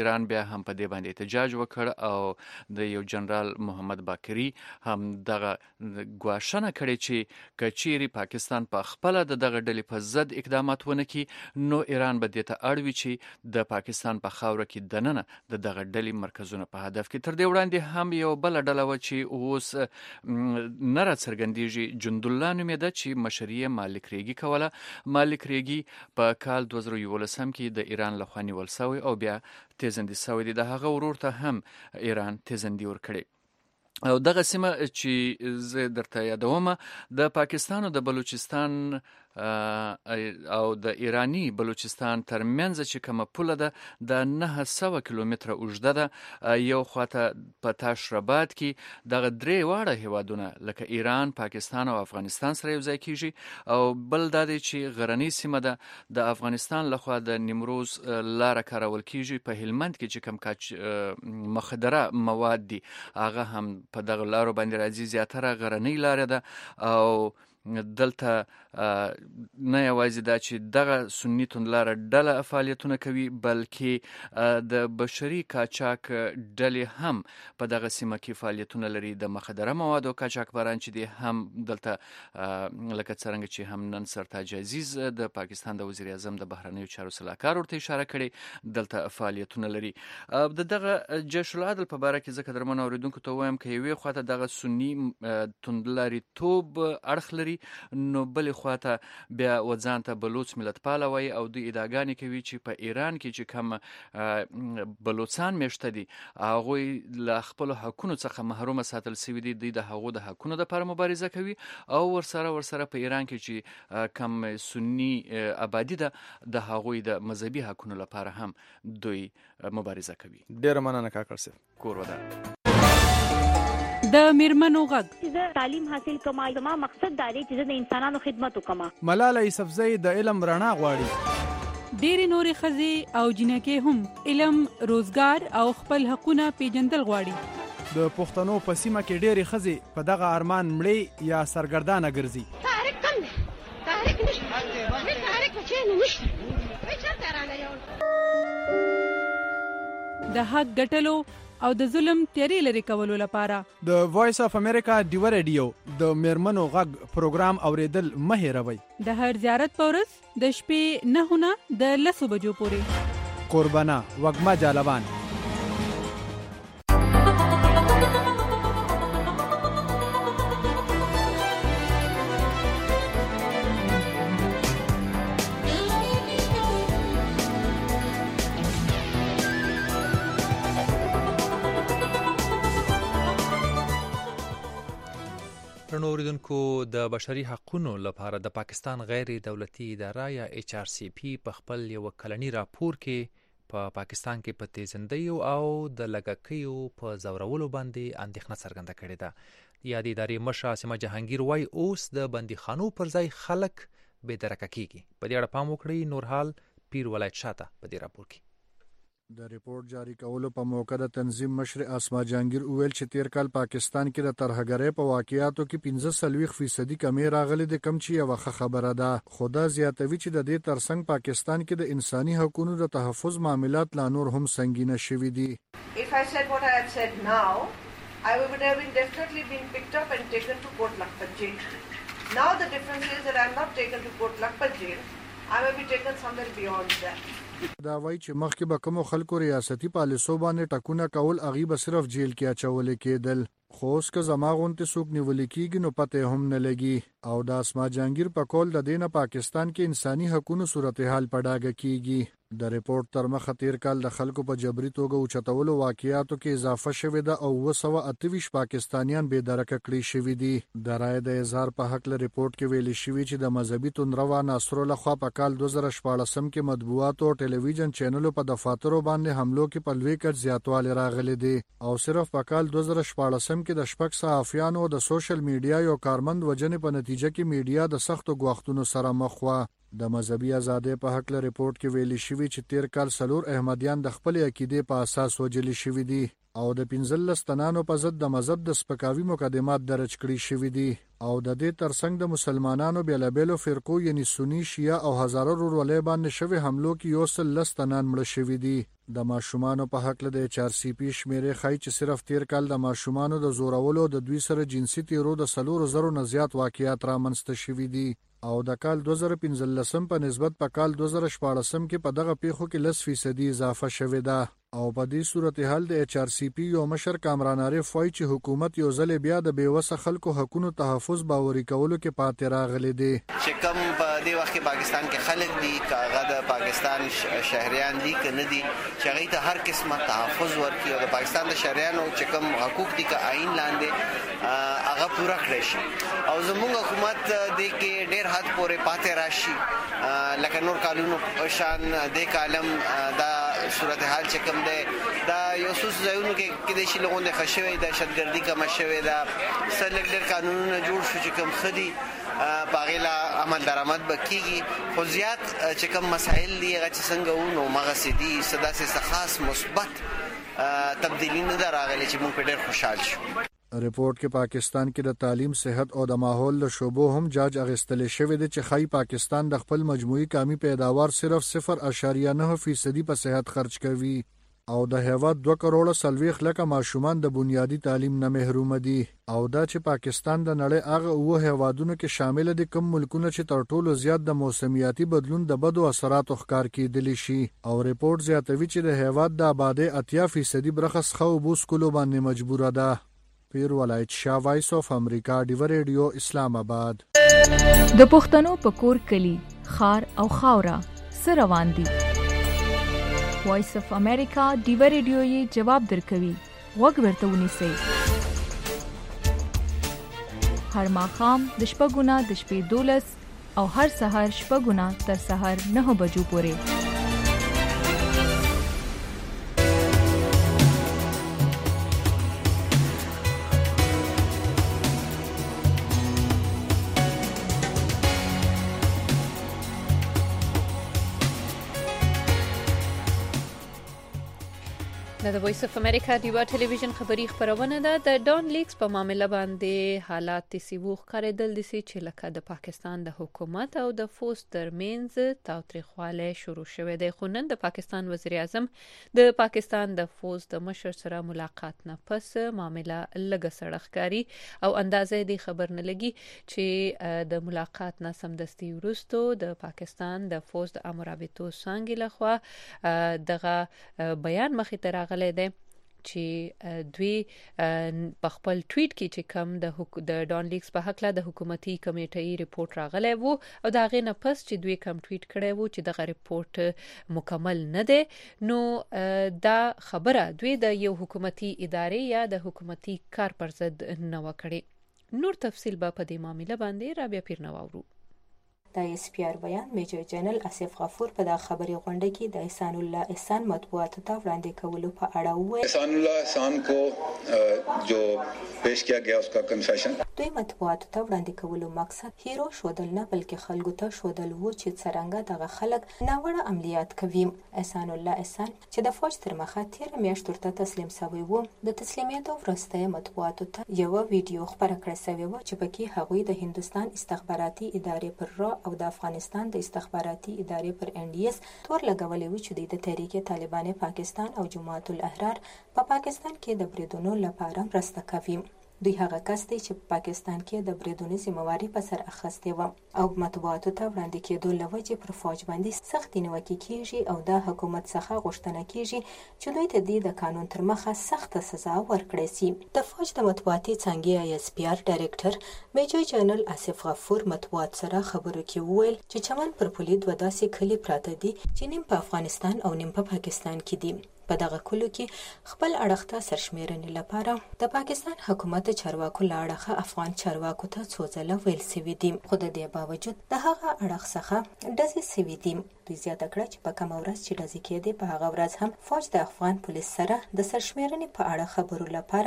ایران بیا هم په دې باندې احتجاج وکړ او د یو جنرال محمد باقری هم دغه ګواښنه کړې چې کچيري پاکستان په خپل د دغه ډلې په ضد اقدامات ونه کړي نو ایران به دې ته اړ وي چې د پاکستان په خاوره کې دننه د دغه ډلې مرکزونه په هدف کې. تر دې وړاندې هم یو بل ډله و چې اوس نه راڅرګندېږي، جندالله نومېده چې مشري مالک ریګي کوله. مالک ریګي په کال دوه زره یولسم کې د ایران لخوا نیول شوی او بیا تیزندي شوی دی. د هغه ورور ته هم ایران تیزندي ورکړي. او دغه سیمه چې زه درته یادوم د پاکستان او د بلوچستان او د ایرانی بلوچستان ترمنځ چې کومه پوله ده د نه سوه کیلومتره اوږده ده. یو خواته په تاشرباد کې دغه درې واړه هیوادونه لکه ایران، پاکستان او افغانستان سره یو ځای کیږي او بل دا دی چې غرنۍ سیمه ده د افغانستان لخوا د نیمروز لاره کارول کیږي. په هلمند کې چې کوم کاچ مخدره مواد دي هغه هم په دغه لارو باندې راځي. زیاتره غرنۍ لاره ده او دلته نه یوازې دا چې دغه سنی توندلاره ډله فعالیتونه کوي بلکې د بشري کاچاک ډلې هم په دغه سیمه کې فعالیتونه لري. د مخدره موادو کاچاکبران چې دي هم دلته لکه څرنګه چې هم نن سرتاج عزیز د پاکستان د وزیر اعظم د بهرنیو چارو سلاکار ورته اشاره کړې دلته فعالیتونه لري. د دغه جيش العدل په باره کې ځکه درمن اوریدونکو ته وایم که یوې خواته دغه سنی توندلاري توب اړخ لري نو بلې خواته بیا وځان ته بلوچ ملت پاله وایي او دوی ادعاګانې کوي چې په ایران کې چې کوم بلوچان میشته دي هغوی له خپلو حقونو څخه محرومه ساتل سوي دي. دوی د هغو د حقونو دپاره مبارزه کوي او ورسره ورسره په ایران کې چې کم سنی آبادي ده د هغوی د مذهبي حقونو لپاره هم دوی مبارزه کوي. ډېره مننه کاکړ صاحب. کور ودان. د میرمنو غږ چې تعلیم حاصل کوم زما مقصد دا دی چې د انسانانو خدمت وکم. ملاله یوسفزۍ د علم رڼا غواړي. ډېری نورې ښځې او جنکې هم علم، روزګار او خپل حقونه پیژندل غواړي. د پښتنو په سیمه کې ډېری ښځې په دغه ارمان مړې یا سرګردانه ګرځي. تحریک کم دی، تحریک نشته، هیڅ تحریک پکې نه نشته، هیڅ چرته رانه یو. د حق ګټلو او د ظلم تیارې لرې کولو لپاره د وایس اف امریکا ډیو ریډیو د میرمنو غږ پروګرام اوریدل مه هېروئ. د هر زیارت په ورځ د شپې نهه نه د لسو بجو پورې. قربانه وږمه جالبان. اوریدونکو د بشري حقوقو لپاره د پاکستان غیر دولتي اداره یا ایچ آر سی پی په خپل یو کلنی راپور کې په پا پاکستان کې په تیزندۍ او د لګکیو په زورولو باندې اندېښنه څرګنده کړې ده. یا د ادارې مشر اسمه جهانگیر وای اوس د بندیخانو پر ځای خلک بې درکه کیږي. په دې اړه پام وکړئ. نورحال پیر ولایت شاته په دې راپور کې د ریپورت جاری کولو په موقع د تنظیم مشر اسما جهانگیر وویل چې تیر کال پاکستان کې د ترهګرۍ په واقعیاتو کې پنځه څلوېښت فیصدي کمی راغلي د کم چې یوه ښه خبره ده. خو دا زیاتوي چې د دې ترڅنګ پاکستان کې د انساني حقوقو د تحفظ معاملات لا نور هم سنگینه شوي دي. If I said what I have said now, I would have been definitely been picked up and taken to Port Lakpat jail. Now the difference is that I am not taken to Port Lakpat jail. I may be taken somewhere beyond that. دا وایي چې مخکې به کومو خلکو ریاستي پالیسو باندې ټکونه کول هغوی به صرف جیل کې اچولې کېدل. خو اوس که زما غوندې څوک نیولې کېږي نو پته هم نه لګي. او د اسما جهانگیر په قول د دې نه پاکستان کې انساني حقوقو صورتحال په ډاګه کېږي. د ریپورت تر مخه تیر کال د خلکو په جبري توګه اوچتولو واقعیاتو کې اضافه شوې ده او اوه سوه اته ویشت پاکستانیان بې درکه کړي شوي دي. د رایې د اظهار په هکله ریپورت کې ویلي شوي چې د مذهبي توندرو عناصرو لخوا په کال دوه زره شپاړسم کې مطبوعاتو او ټلویزیون چینلو په دفاترو باندې حملو کې په لوی کچ زیاتوالی راغلی دی او صرف په کال دوه زره شپاړسم کې د شپږ صحافیانو د سوشل میډیا یو کارمند وژنې په نتیجه کې میډیا د سختو ګواښتونو سره مخ وه. د مذهبي ازادۍ په حق له ریپورت کې ویلي شوی چې تیر کال سلور احمدیان د خپل عقیدې په اساس وجل شوی دي او د پنځلس تنانو په ضد د مذهب د سپکاوي مقدمات درج کړي شوی دي او د دې ترڅنګ د مسلمانانو بیلابیلو فرقو یعنی سنی شیعه او هزارو ورولې باندې شوی حملو کې یو سل لس تنان مړه شوی دي د ماشومانو په حق له د ایچ آر سی پی شمیرې ښایي چې صرف تیر کال د ماشومانو د زورولو د دوی سره جنسي تیرو د سلورو زرو نه زیات واقعیات رامنځته شوي دي او د کال دوه زره پنځلسم په نسبت په کال دوه زره شپاړسم کې په دغه پیښو کې لس فیصدي اضافه شوې ده او په دې صورتحال د ایچ آر سی پی یو مشر کامران عارف وایي چې حکومت یو ځل بیا د بیوسه خلکو حقوقو تحفظ باوري کولو کې پاتې راغلی دی چې کوم په دې وخت کې پاکستان کې خلک دي کاغه د پاکستان شهریان دي کنه دي چې هغه ته هر قسمه تحفظ ورکړي او د پاکستان د شهریانو چې کوم حقوق دي کا آئین لاندې هغه پورا کړی شي او زموږ حکومت د کې ډېر حد پورې پاتې راشي لکه نور قانونو شان د کالم دا صورتحال چې کوم دی دا یو څه ځایونو کې کې د شي لغونې خښوي د دهشتګردي کم شوي دا سلګ ډېر قانونونه جوړ شو چې کوم خدي باغیلا عمل درآمد بکیږي خو زیات چې کوم مسائل دي هغه چې څنګه ونو مغسدي صدا سه خاص مثبت تبدیلی نه دراغلي چې موږ په ډېر خوشحال شو ریپورت کې پاکستان کې د تعلیم صحت او د ماحول له شوبو هم جاج اغستل شوی دی چې خای پاکستان د خپل مجموعي کامی پیداوار صرف صفر اشاریه نه فیصدي په صحت خرج کوي او د هیواد دوه کروڑه سلويخ لکه ماشومان د بنیادی تعلیم نه محروم دي او دا چې پاکستان د نړۍ هغه اوه هیوادونو کې شامل دي کوم ملکونه چې تر ټولو زیات د موسمیاتي بدلون د بدو اثراتو ښکار کېدلی شي او ریپورت زیاتوي چې د هیواد د آبادی اتیا فیصدي برخه څخه وبوس کولو باندې مجبوره ده پیر ولایت شاه وایس اف امریکا ډیو ریډیو اسلام آباد د پښتنو په کور کلی خار او خاورا سره روان دي وایس اف امریکا ډیو ریډیو یې جواب درکوي وګ ورته ونیسئ هر ماښام د شپږونه د شپې دولس او هر سهار شپږونه تر سهار نه بجو پورې د وایس اف امریکا دیوا ټلویزیون خبری خبرونه ده د ډان لیکس په معاملې باندې حالات د سیوخ کړدل دي چې لکه د پاکستان د حکومت او د فوز ترمنځ تاوتریخواله شروع شوه د خونن د پاکستان وزیر اعظم د پاکستان د فوز د مشر سره ملاقات نه پس معاملې لږه سړخکاری او اندازې د خبر نه لګي چې د ملاقات نه سمدستي ورستو د پاکستان د فوز د امرابطو څنګه لخوا دغه بیان مخې ته غلې ده چې دوی په خپل ټویټ کې چې کوم د د ډان لیکس په حق له د حکومتي کمیټې ریپورت راغلی وو او دا غي نه پس چې دوی کوم ټویټ کړی وو چې دغه ریپورت مکمل نه دی نو دا خبره دوی د یو حکومتي ادارې یا د حکومتي کار پر ضد نه وکړي نور تفصیل به په دې معاملې باندې رابعه پیرنواورو د ایس پی آر بیان میجر جنرال اسف غفور په د خبري غونډه کې د احسان الله احسان مطبوعاتو ته وړاندې کولو په اړه وویل احسان الله احسان کو جو پیش کیا گیا اس کا کنفیشن دوی مطبوعاتو ته وړاندې کولو مقصد هیرو شودل نه بلکې خلکو ته شودل وو چې څنګه دغه خلک ناوړه عملیات کوي احسان الله احسان چې د فوج تر مخه تیر میاشت ورته تسلیم شوی وو د تسلیمیت وروسته مطبوعاتو ته یو ویډیو خبره کړې شوی و چې پکې هغوی د هندستان استخباراتي ادارې پر را او د افغانستان د استخباراتي ادارې پر ان ډي اس تور لګولې و چې د تحریک طالبان پاکستان او جماعت الاحرار په پا پاکستان کې د بریدونو لپاره مرسته کوي دوی هغه کس دی چې په پاکستان کې د بریدونو ذمہواری په سر اخیستې و او مطبوعاتو ته وړاندې کېدو لوجې پر فوج باندې سخت نیوکه کیږي او د حکومت څخه غوښتنه کیږي چې دوی ته د قانون تر مخه سخت سزا ورکړي سي د فوج د مطبوعاتي څنګه ای اس پی آر ډایریکټر میجر جنرال اسف غفور مطبوعات سره خبرو کې وویل چې چمن پر پولیس و داسې کلی پراته دي چې نیم په افغانستان او نیم په پاکستان کې دي په دغه کلو کې خپل اړخته سرشمیرنې لپاره د پاکستان حکومت چارواکو لاړه افغان چارواکو ته څو ځله ویل سوي دي خو د دې باوجود د هغه اړخ څخه ډزې سوي دي دوی زیاته کړه چې په کومه ورځ چې ډزې کېدې په هغه ورځ هم فوج د افغان پولیس سره د سرشمیرنې په اړه خبرو لپاره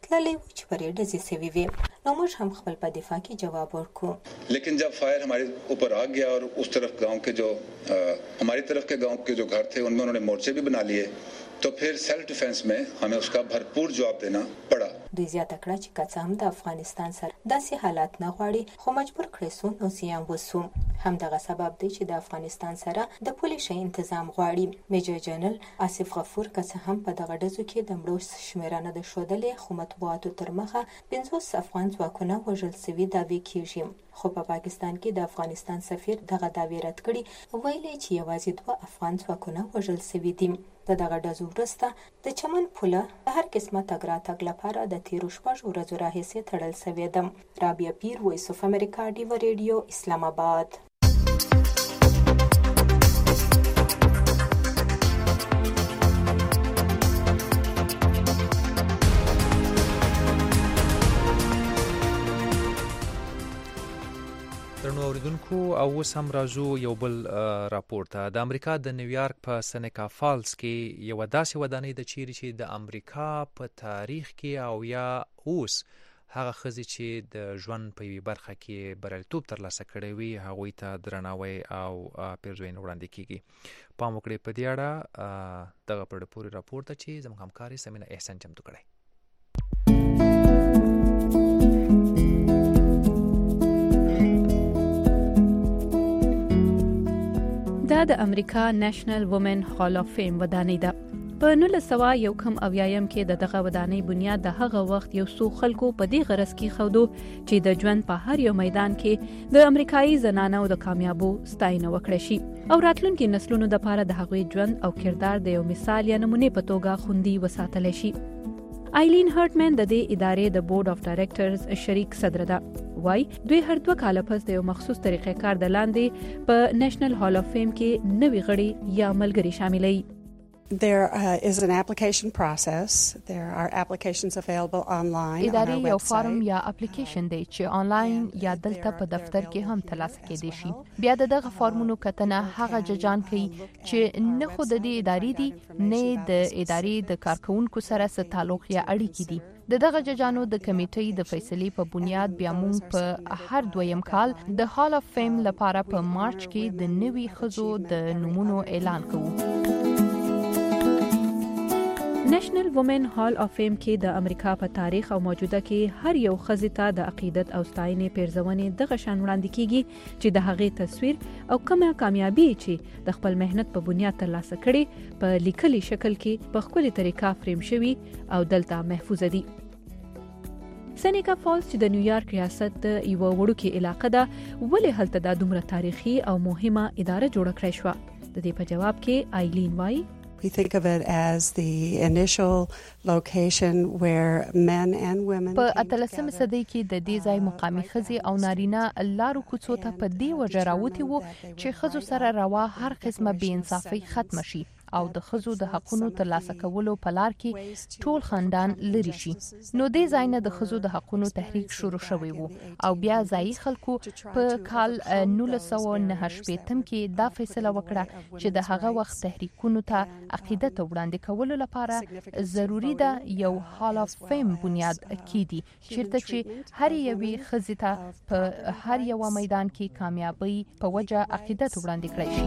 تللی و چې پرې ډزې سوي وي. نو موږ هم خپل په دفاع کې جواب ورکړو. लेकिन जब फायर हमारे ऊपर आ गया और उस तरफ गांव के जो आ, हमारी तरफ के गांव के जो घर थे उनमें उन्होंने मोर्चे भी बना लिए तो फिर सेल्फ डिफेंस में हमें उसका भरपूर जवाब देना पड़ा. دوی زیاته کړه چې که څه هم د افغانستان سره داسې حالات نه غواړي خو مجبور کړی سو نو زیان وسو. همدغه سبب دی چې د افغانستان سره د پولیس تنظیم غواړي. میجر جنرال آصف غفور که څه هم په دغه ډزو کې د مړو شمیرانه د ښودلې خو مطبوعاتو تر مخه پنځوس افغان ځواکونه وژل سوي دعوې کیږي. خو په پاکستان کې د افغانستان سفیر دغه دعوې رد کړي، ویلي چې یوازې دوه افغان ځواکونه وژل سوي دي. د دغه ډزو وروسته د چمن پوله د هر قسمه تګ راتګ لپاره د تیرو شپږو ورځو راهیسې تړل سوې ده. رابعه پیر، وایس اف امریکا، ډیو ریډیو، اسلام آباد. درنو اوریدونکو او اوس هم راځو یو بل راپور ته. د امریکا د نیویارک په سنیکا فالز کې یو داسې ودانۍ د چیرې چې د امریکا په تاریخ کې او یا اوس هغه ښځې چې د ژوند په یوې برخه کې بریالیتوب ترلاسه کړی وي هغوی ته درناوی او پیرزوینه وړاندې کیږي. پام وکړئ په دې اړه دغه په پورې راپور ته چې زموږ همکارې سمینه احسان چمتو کړی. دا د امریکا نېشنل وومن هال اف فیم ودانۍ ده. په نولس سوه یو کم اویایم کې د دغه ودانۍ بنیاد د هغه وخت یو څو خلکو په دې غرض کې ښودو چې د ژوند په هر یو میدان کې د امریکایي زنانو د کامیابو ستاینه وکړي شي او راتلونکي نسلونو لپاره د هغوی ژوند او کردار د یو مثال یا نمونې په توګه خوندي وساتلی شي. آیلین هرټمن د دې ادارې د بورډ اف ډایرکټرز شریک صدر ده. وای دوی هر دوه کاله پس د یو مخصوص طریقې کار د لاندې په نېشنل هال اف فیم کې نوي غړي یا ملګري شاملوي. There uh, is an application process. There are applications available online on our ادارې یو website. فارم یا اپلیکیشن دی چې آنلاین یا دلته په دفتر کې هم ترلاسه کېدای شي. بیا د دغه فارمونو کتنه هغه ججان کوي چې نه خو د دې ادارې دي نه د ادارې د کارکونکو سره څه تعلق یا اړیکې دي. د دغه ججانو د کمیټې د فیصلې په بنیاد بیا موږ په هر دویم کال د هال اف فیم لپاره په مارچ کې د نوي ښځو د نومونو اعلان کوو. نېشنل وومن هال اف فیم کې د امریکا په تاریخ او موجوده کې هر یو ښځې ته د عقیدت او ستاینې پیرزونې دغه شان وړاندې کیږي چې د هغې تصویر او کومه کامیابي چې د خپل مهنت په بنیاد ترلاسه کړي په لیکلي شکل کې په ښکلې طریقه فریم شوي او دلته محفوظه دي. سنیکا فالز چې د نیویارک ریاست یوه وړوکې علاقه ده، ولې هلته دا دومره تاریخي او مهمه اداره جوړه کړې شوه؟ د دې په جواب کې آیلین وایي We think of it as the initial location where men and women په اتلسمه صدۍ کې د دې ځای مقامي ښځې او نارینه لارو کوڅو ته په دې وجه راوتي وو چې ښځو سره روا هر قسمه بې انصافي ختم شي او د ښځو د حقونو ترلاسه کولو په لار کې ټول خاندان لري شي. نو دې ځای نه د ښځو د حقونو تحریک شروع شوی وو او بیا ځایي خلکو په کال نولس سوه نهه شپېتم کې دا فیصله وکړه چې د هغه وخت تحریکونو ته عقیدت وړاندې کولو لپاره ضروری ده یو هال اف فیم بنیاد کیدی چیرته چې هر یوې ښځې ته په هر یو میدان کې کامیابی په وجه عقیدت وړاندې کړی شي.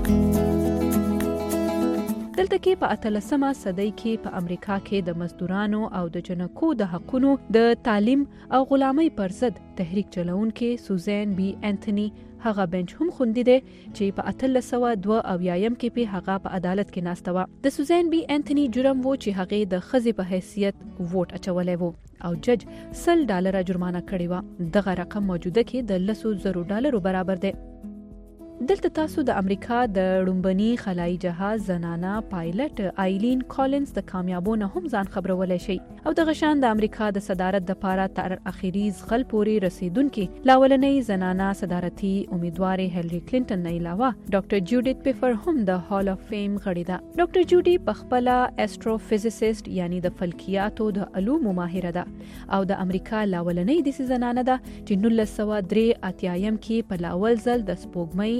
دلته کې په اتلسمه صدۍ کې په امریکا کې د مزدورانو او د جنکو د حقونو د تعلیم او غلامۍ پر ضد تحریک چلونکې سوزان بی انټونی هغه بنچ هم خوندي دی چې په اتلس سوه دوه اویایم کې په هغه په عدالت کې ناسته وه. د سوزان بی انټونی جرم وو چې هغې د ښځې په حیثیت ووټ اچولی وو او جج سل ډالره جرمانه کړې وه. دغه رقم موجوده کې د لسو زرو ډالرو برابر دی. دلته تاسو د امریکا د لومبني خلایي جهاز زنانه پایلټ آیلین کالنز د کامیابو نه هم ځان خبرولای شي او د غشان د امریکا د صدارت د پاره تر اخیری ځغل پوري رسیدونکي لاولنۍ زنانه صدارتي امیدوار هیلری کلینټن نه علاوه ډاکټر جوډیت پیفر هم د هال اف فیم غړي ده. ډاکټر جوډي پخپله استروفیزیسټ یعنی د فلکیاتو د علومو ماهره ده او د امریکا لاولنۍ د زنانه ده چې نولس سوه درې اتیایم کې په لاول ځل د سپوږمۍ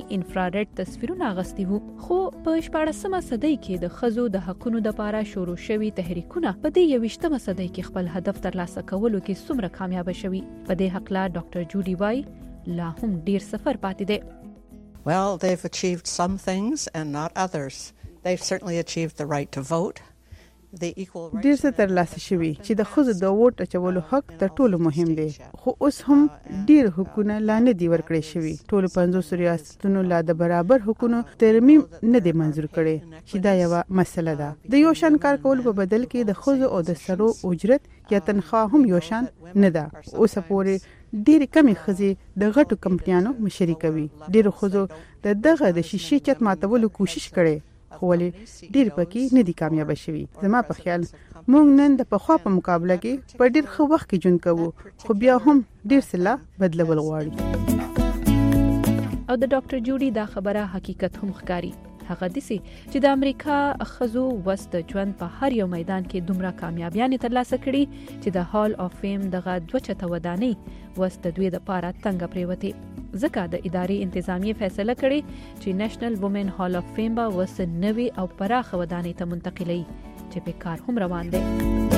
انفراريډ تصویرونه اغستي وو. خو په شپاړسمه صدۍ کې د ښځو د حقونو لپاره شروع شوي تحریکونه په دې یویشتمه صدۍ کې خپل هدف ترلاسه کولو کې څومره کامیاب شوي. په دې حق لا ډاکټر جوډي وای لا هم ډیر سفر پاتې دی. Well, they've achieved some things and not others. They've certainly achieved the right to vote. ډیر څه ترلاسه شوي چې د ښځو د ووټ اچولو حق تر ټولو مهم دی، خو اوس هم ډیر حقوقونه لا نه دي ورکړی شوي. ټولو پنځوس ریاستونو لا د برابر حقوقو ترمیم نه دی منظور کړي چې دا یو مسله ده. د یو شان کار کول په بدل کې د ښځو او د سړو اجرت یا تنخواه هم یو شان نه ده. اوس پورې ډیر کمی ښځې د غټو کمپنیانو مشري کوي. ډیر ښځو د دغه د شیشې چت ماتولو کوشش کړي، خو ولې ډیر پکې نه دي کامیاب شوي. زما په خیال موږ نن د پخوا په مقابله کې په ډیر ښه وخت کې ژوند کوو، خو بیا هم ډیر څه لا بدلول غواړي. او د ډاکټر جوډي دا خبره حقیقت هم ښکاري. هغه دسی چې د امریکا ښځو وست ژوند په هر یو میدان کې دومره کامیابیانې ترلاسه کړي چې د هال اف فیم دغه دوه چته ودانۍ وست دوی د پاره څنګه پریوتي. ځکه د ادارې انتظامیه فیصله کړې چې نېشنل وومن هال اف فیم به وست نوي او پراخه ودانۍ ته منتقلي چې په کار هم روان دي.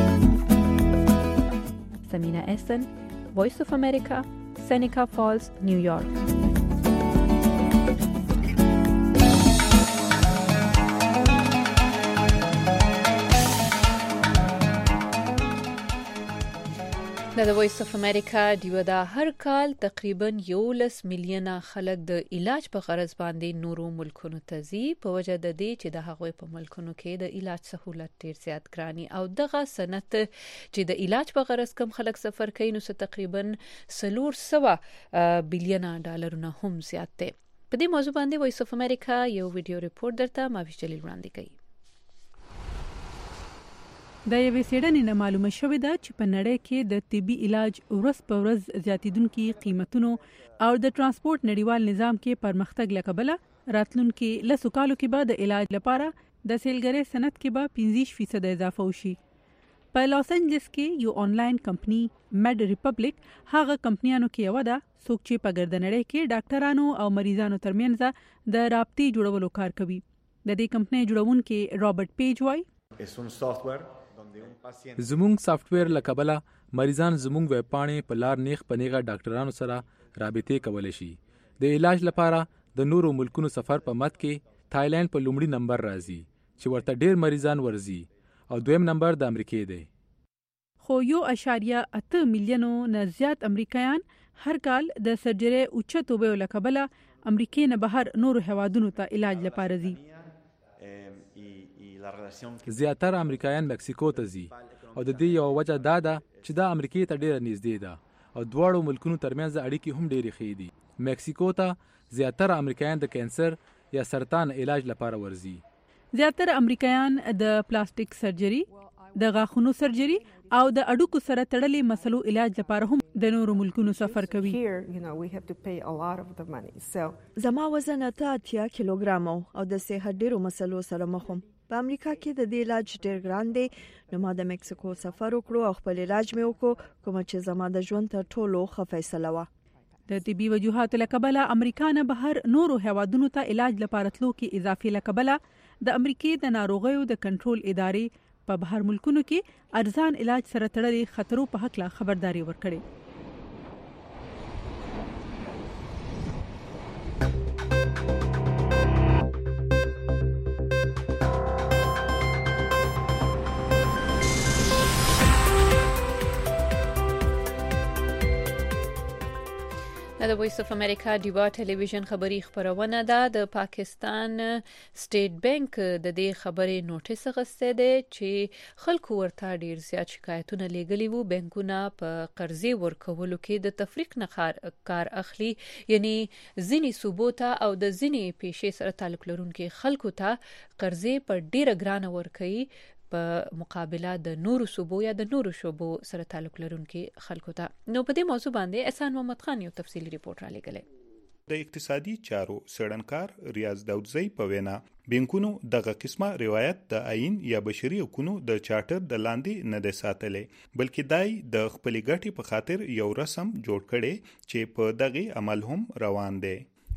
سمینا اسن، وایس اف امریکا، سینیکا فالز، نیویارک. د وایس اف امریکا دیو دا هر کال تقریبا یولس میلیونه خلک د علاج په غرض باندې نورو ملکونو ته ځي په وجه د دې چې د هغوی په ملکونو کې د علاج سہولت ډیر زیات ګراني او دغه سنت چې د علاج په غرض کم خلک سفر کوي نو تقریبا سلور سوا بلیونه ډالرونه هم زیات دي. په دې موضوع باندې وایس اف امریکا یو ویډیو ریپورت درته ماویش جلیل وړاندې کوي. د یوې څېړنې نه معلومه شوې ده چې په نړۍ کې د طبي علاج ورځ په ورځ زیاتیدونکي قیمتونو او د ترانسپورت نړیوال نظام کې پرمختګ له کبله راتلونکي لسو کالو کې به د علاج لپاره د سیلګرۍ صنعت کې به پنځه فیصد اضافه وشي. په لاس انجلس کې یو آنلاین کمپنی میډ ریپبلیک هغه کمپنیانو کې یو ده څوک چې په ګردنړۍ کې ډاکټرانو او مریضانو ترمنځ د رابطې جوړولو کار کوي. د دې کمپنۍ جوړونکي رابرټ پیج وایي زمونږ سافټویر لکبله مریضان زمونږ ویب پاڼې په لار نیغ پنیغه ډاکټرانو سره رابطې کولای شي. د علاج لپاره د نورو ملکونو سفر په مت کې تایلند په لومړي نمبر راځي چې ورته ډیر مریضان ورزي او دویم نمبر د امریکې دی. خو یو اشاریه اته میلیونو نه زیات امریکایان هر کال د سرجری اوچتو بیو لکبله امریکې نه بهر نورو هوادونو ته علاج لپاره ځي. زیاتره امریکایان مکسیکو ته ځي او د دې یو وجه دا ده چې دا امریکې ته ډیره نږدې ده او دواړو ملکونو ترمنځ اړیکې هم ډیرې ښې دي. مکسیکو ته زیاتره امریکایان د کینسر یا سرطان علاج لپاره ورځي. زیاتره امریکایان د پلاستیک سرجری، د غاښونو سرجری او د اډوکو سره تړلې مسلو علاج لپاره هم د نورو ملکونو سفر کوي. زما وزن اته اتیا کیلوګرام او د صحت ډیرو مسلو سره مخ وم. په امریکا کې د دې علاج ډیر ګران دی نو ما د مکسیکو سفر وکړو او خپل علاج مې وکړو کوم چې زما د ژوند تر ټولو ښه فیصله وه. د طبي وجوهاتو لکبله امریکا نه بهر نورو هوادونو ته علاج لپاره تلو کې اضافي لکبله د امریکې د ناروغیو د کنټرول ادارې په بهر ملکونو کې ارزان علاج سره تړلې خطرو په حق لا خبرداري ورکړي. د وایس اف امریکا دیوا ټلویزیون خبری خبرونه ده. د پاکستان سټیټ بانک د دې خبرې نوټیس غوښته ده چې خلکو ورته ډیر زیات شکایتونه لګلي وو. بانکونه په قرضې ورکولو کې د تفریق نه کار اخلي، یعنی ځینی صوبو ته او د ځینی پیښې سره تعلق لرونکي خلکو ته قرضې په ډیره ګرانه ورکوي په مقابله د نورو صوبو یا د نورو شوبو سره تعلق لرونکي خلکو ته. نو په دې موضوع باندې احسان محمد خان یو تفصیلی ریپورت را لګلې. د اقتصادي چارو څېړنکار ریاض داودزی په وینا بانکونو دغه قسمه روایت د آئین یا بشري حقوقو د چارټر د لاندې نه د ساتلې، بلکې دای د خپل ګټې په خاطر یو رسم جوړ کړي چې په دغه عمل هم روان دی.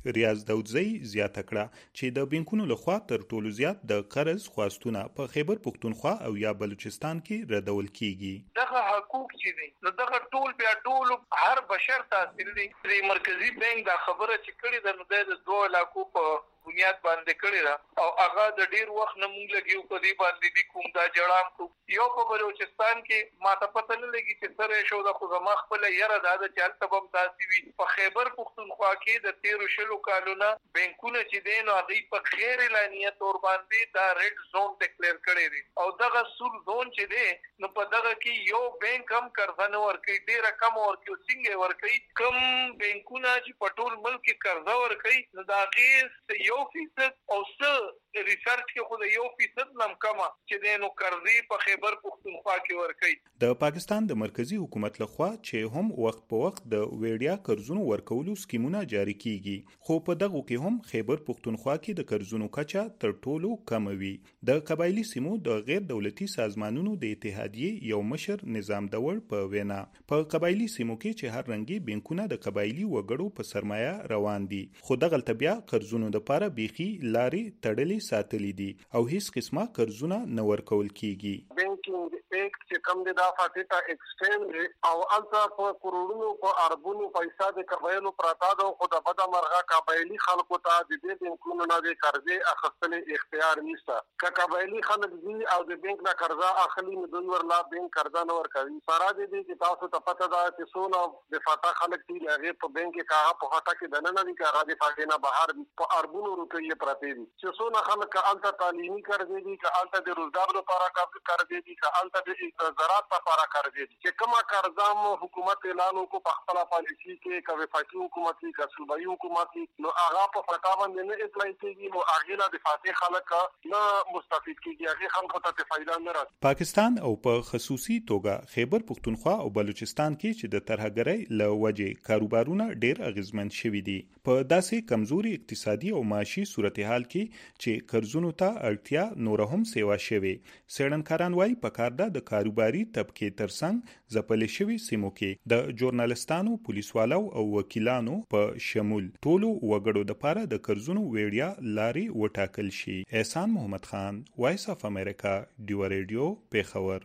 ریاض داودزی زیاته کړه چې د بانکونو لخوا تر ټولو زیات د قرض خواستونه په خیبر پختونخوا او یا بلوچستان کې ردول کیږي. دغه حقوق چې دي نو دغه ټول بیا ټول هر بشر تحصیل دي. د مرکزی بانک دا خبره چې کړې ده نو د دوه علاقو په بنیاد باندې کړی را او هغه د ډیر وخت نه مونږ لګیو په دې باندې دی کوم دا جړام کو یو په بلوچستان کې ماته پته نه لګی چې سره شو د خو زما خپل یره د چل تبم تاسو وی په خیبر پختونخوا کې د تیر شلو کالونه بانکونه چې دین او هغه په غیر اعلانیه تور باندې دا ریډ زون ډیکلیئر کړی دی او دغه سور زون چې دی نو په دغه کې یو بانک هم قرض نه ورکړي ډیر کم ورکړي څنګه ورکړي کم بانکونه چې په ټول ملک کې قرض ورکړي نو دا غیر یو فیصد او څه ریسرچ کې خو د یو فیصد نم کما چې د نو قرضې په خیبر پختونخوا کې ورکړي. د پاکستان د مرکزی حکومت لخوا چې هم وخت په وخت د ویډیا قرضونو ورکولو سکیمونه جاری کیږي خو په دغه کې هم خیبر پختونخوا کې د قرضونو کچا تر ټولو کم وي. د قبایلی سیمو د غیر دولتي سازمانونو د اتحادیې یو مشر نظام دور په وینا په قبایلی سیمو کې چې هر رنګي بانکونه د قبایلی وګړو په سرمایه روان دي خو دغه تبیا قرضونو د لپاره بيخي لارې تړلې ساتلې دي او هیڅ قسمه قرضونه نه ورکول کیږي. بانکینګ ایکټ چې کوم د دافاتې ته ایکسټند او الته په کروڑونو په اربونو پیسې د قبایلو پراته ده خو د بده مرغه قبایلی خلکو ته د دې بانکونو نه د قرضې اخیستلو اختیار نشته. که قبایلی خلک دي او د بانک نه قرضه اخلي نو دوی ورلا بانک قرضه نه ورکوي. سره دې چې تاسو ته پته ده چې څونه د فاټا خلک دي هغه په بانک کې کاغه په فاټا کې دنه نه دي کاغه د فاټا نه بهر په اربونو روپیې پراته دي چې څونه خلک الته تعلیمي قرضې دي که الته د روزګار لپاره قرضې دي که الته د زراعت لپاره قرضې دي چې کومه قرضه مو حکومت اعلان وکړو په خپل پالیسي کې که وفاقي حکومت کې که صوبایي حکومت کې نو هغه په فاټا باندې نه اپلای کېږي نو هغه لا د فاتح خلک نه مستفید کېږي هغه خلکو ته فائدہ نه راځي. پاکستان او په خصوصي توګه خیبر پختونخوا او بلوچستان کې چې د ترهګرۍ له وجې کاروبارونه ډېر اغیزمن شوي دي په داسې کمزوري اقتصادي او معاشي صورتحال کې چې قرضونو ته اړتیا نور هم سیوا شوي. سړنکاران وايي په کار ده د کاروباري طبقه ترڅنګ ځپل شوي سیمو کې د ژورنالستانو پولیسوالو او وکیلانو په شمول ټولو وګړو د لپاره د قرضونو ویډیا لاري وټاکل شي. احسان محمد خان وایس اف امریکا ډیو ریډیو پیښور.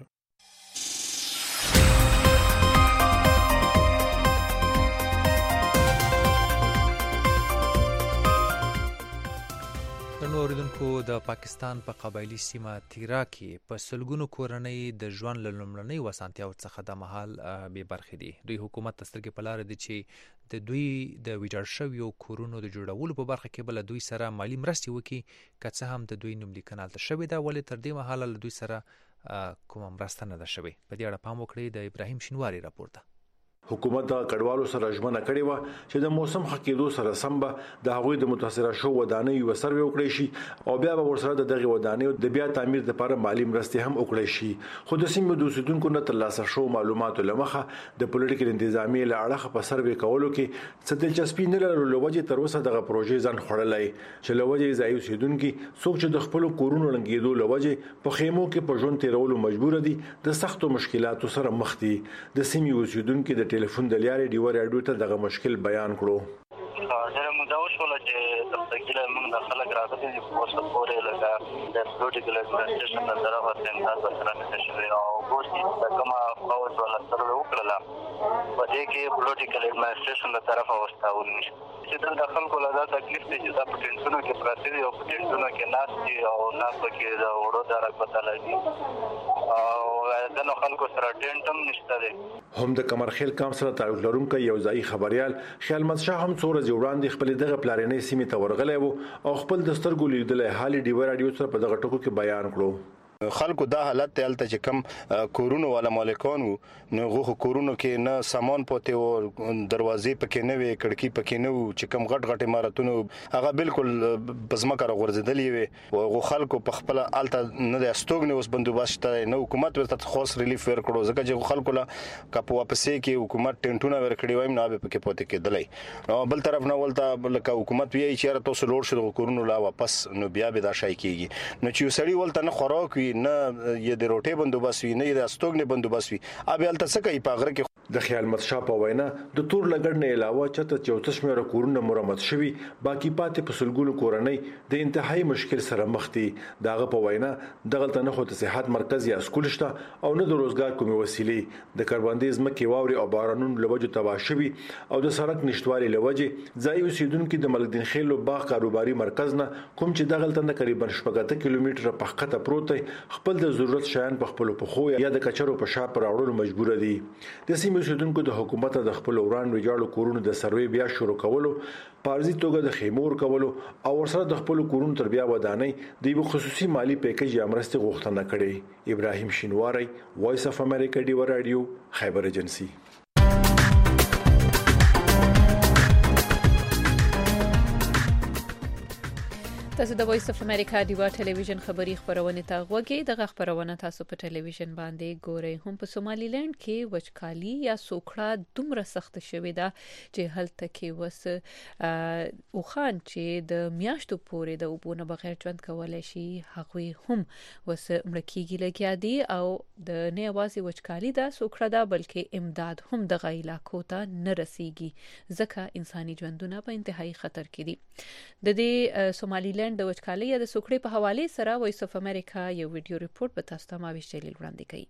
اوریدونکو د پاکستان په قبایلی سیمه تیرا کې په سلګونو کورنۍ د ژوند له لومړنۍ وسانتیاو څخه د مهال به برخې دي. دوی حکومت تسترګې په لار دي چې د دوی د ویجاړ شویو کورونو د جوړولو په برخه کې بل دوی سره مالی مرستې وکړي که څه هم د دوی نوم لیکنه هلته شوې ده ولې تر دې مهاله له دوی سره کومه مرسته نه ده شوې. په دې اړه پام وکړئ د ابراهیم شینواری راپور ده. حکومت د کډوالو سره ژمنه کړې و چې د موسم حقیقتو سره سم به د هغوی د متاثره شو ودانۍ و سروي وکړي شي او بیا به ورسره د دغه ودانۍ د بیا تعمیر لپاره مالی مرستې هم وکړي شي. خو د سیمې د اوسیدونکو نه ترلاسه شو معلوماتو لمخه د پولیټیکل انتظامی له اړخه په سروي کولو کې څه دلچسپي نه لرله لوجه تر اوسه دغه پروژې ځان خړلای چې لوجه ځای اوسیدونکو څوک چې د خپل کورونو لنګېدو لوجه په خیمو کې په ژوند تیرولو مجبور دي د سختو مشکلاتو سره مخ دي. د سیمې اوسیدونکو د ټلیفون د لیارې ډیو راډیو ته دغه مشکل بیان کړو. زه مداوش ولا چې تفصیل موږ د خلک راغلي دي په اوسه پورې لګا د پروتوکول اډمنسټریشن د طرفه څخه تاسو سره نشي او ګورتي د کومه فوج ولا سره وکړه په دې کې پروتوکول اډمنسټریشن د طرفه واستاول نشي چې د خلکو له دا تکلیف دي چې د پټنټونو کې پراته دي او پټنټونو کې ناس دي او ناس کې د وړو درک بدل دي او د نو خلکو سره ټینټم نشته دي. هم د کمرخیل کام سره تعلق لرونکي یو ځای خبريال خیالمت شاه هم څو ورځې وړاندې خپل دغه پلانې سیمې ته ورغلی وو او خپل د سترګو لیدلې حالي ډیو راډیو سره په دغه ټکو کې بیان کړو. خلکو دا حالت ته الته چې کم کورونو ولا مالکان وو نو غوخه کورونو کې نه سامان پته او دروازې پکې نه وي کړکۍ پکې نه وو چې کم غټ غټ عمارتونو هغه بالکل بزمکه غورځېدلې وي او خلکو په خپل الته نه د استوګنه اوس بندوبست نه حکومت ورته خاص ریلیف ورکړو ځکه چې خلکو لا کپ واپسې کې حکومت ټینټونه ورکړي وایم نه به پکې پته کېدلې نو بل طرف نه ولته لکه حکومت وی چې تاسو لوړ شو کورونو لا واپس نو بیا به دا شای کېږي نو چې سړی ولته نه خوراک نه یې د روټي بندوبست وی نه د استوګنه بندوبست وی ابي الته څه کوي پاغره کې د خیال متشا په وینا د تور لګړ نه علاوه چته چوتش مې کورونه مرمت شوي باقی پاتې په سلګونو کورنۍ د انتهایی مشکل سره مخ دي. داغه په وینا دغلت نه خو د صحت مرکز یا اسکول شته او نه د روزګار کومې وسیلې د کروندې ځمکې واوري او بارانونو لوجو تباه شوي او د سړک نشټوالي لوجه ځای اوسیدونکو د ملکدین خیلو باغ کاروباري مرکز نه کوم چې دغلت نه تقریبا شپږ کیلومتره په خطه پروت خپل د ضرورت شیان په خپل په خو یا د کچرو په شاپ راوړلو مجبور دي. د سیمې اوسیدونکو د حکومت د خپل وران ویجاړو کورونو د سروې بیا شروع کولو پارزي توګه د خیمور کولو او ورسره د خپل کورونو تر بیا ودانۍ د یو خصوصي مالی پیکیج یا مرستې غوښتنه کړې. ابراهیم شینواری، وایس اف امریکا ډیو رادیو، خیبر ایجنسی. تاسو د وایس اف امریکا دیوا ټلویزیون خبری خبرونه ته غوږی. دغه خبرونه تاسو په ټلویزیون باندې ګورئ. هم په سومالیلند کې وچکالي یا سوکړه دومره سخت شوې ده چې هلته کې وس او خان چې د میاشتو پورې د وبونه بغیر ژوند کولای شي هغوی هم وس مړکیږي لګیا دي او د نه واسي وچکالي ده سوکړه ده بلکې امداد هم د غیلاکو ته نه رسیږي ځکه انساني ژوندونه په انتهایی خطر کې دي. د دې سومالیلند د وچکالۍ یا د سوکړې په حواله سره وایس اف امریکا یو ویډیو ریپورت په تاسو ته ماوي شتل وړاندې کړي.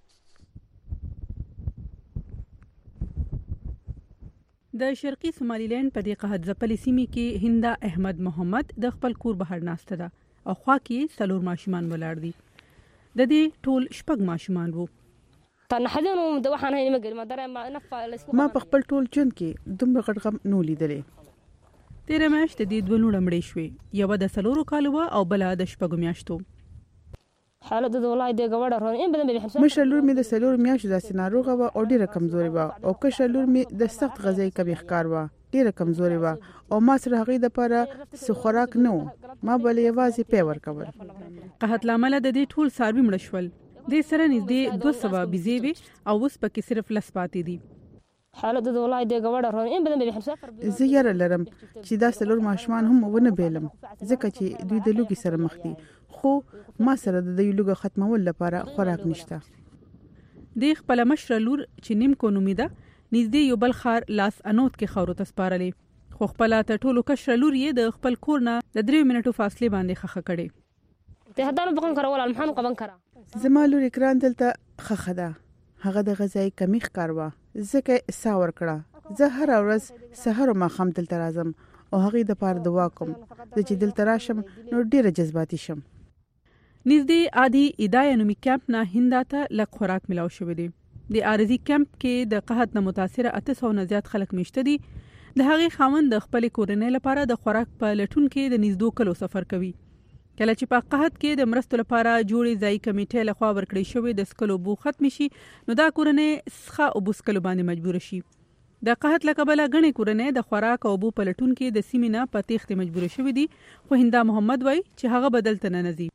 د شرقي سومالیلند په دې قحط ځپلې سیمې کې هندا احمد محمد د خپل کور بهر ناشته ده او خوا کې څلور ماشومان ولاړ دي. د دې ټول شپږ ماشومان وو. ما په خپل ټول ژوند کې دومره غټ غم نو لیدلې. تیره میاشت د دې دوه لوڼې مړې شوې، یوه د څلورو کالو وه او بله د شپږو میاشتو. مشره لور مې د څلورو میاشتو داسې ناروغه وه او ډېره کمزورې وه او کشره لور مې د سخت غذایي کمی ښکار وه، ډېره کمزورې وه او ما سره هغې دپاره څه خوراک نه و، ما به له یوازې پی ورکول. قحط له امله د دې ټول څاروي مړه شول. دې سره نږدې دوه سوه بیزې وې او اوس پکې صرف لس پاتې دي. زه یاره لرم چې دا څلور ماشومان هم ونه بیلم ځکه چې دوی د لوږې سره مخ دي، خو ما سره د دوی لوږه ختمول لپاره خوراک نشته. د خپل مشره لور چې نیمکو نومیده نږدې یو بل ښار لاس انوت کې خاورو ته سپارلې، خو خپله تر ټولو کشره لور یې د خپل کور نه د دریو منټو فاصلې باندې خښه کړې. زما لور اکران دلته خښه ده، هغه د غذایي کمی ښکار وه ځکه سا ورکړه. زه هر ورځ سحر او ماښام دلته راځم او هغې دپاره دعا کوم زه چې دلته راشم نو ډېره جذباتي شم. نږدې عادي ادایه نومي کیمپ نه هندا ته لږ خوراک ملاو شوی دی. د عارضي کیمپ کې د قحط نه متاثره اته سوه نه زیات خلک میشته دي. د هغې خاوند د خپلې کورنۍ لپاره د خوراک په لټون کې د نږدو کلو سفر کوي. کله چې په قحط کې د مرستو لپاره جوړې ځایي کمیټې لخوا ورکړې شوې د څښلو اوبو ختم شي نو دا کورنۍ څښه اوبو څښلو باندې مجبور شي. د قحط له کبله ګڼې کورنۍ د خوراک او اوبو په لټون کې د سیمې نه په تېښتې مجبور شوې دي، خو هندا محمد وایي چې هغه به دلته نه ځي.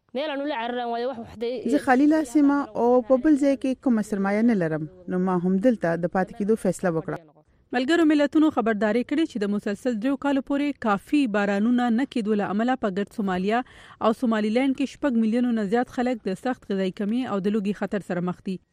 زه خالي لاس یم او په بل ځای کې کومه سرمایه نه لرم نو ما هم دلته د پاتې کېدو فیصله وکړه. ملګرو ملتونو خبرداري کړې چې د مسلسل دریو کالو پورې کافي بارانونه نه کېدو له امله په ګرد سومالیا او سومالیلند کې شپږ میلیونو نه زیات خلک د سخت غذایي کمی او د لوږې خطر سره مخ دي.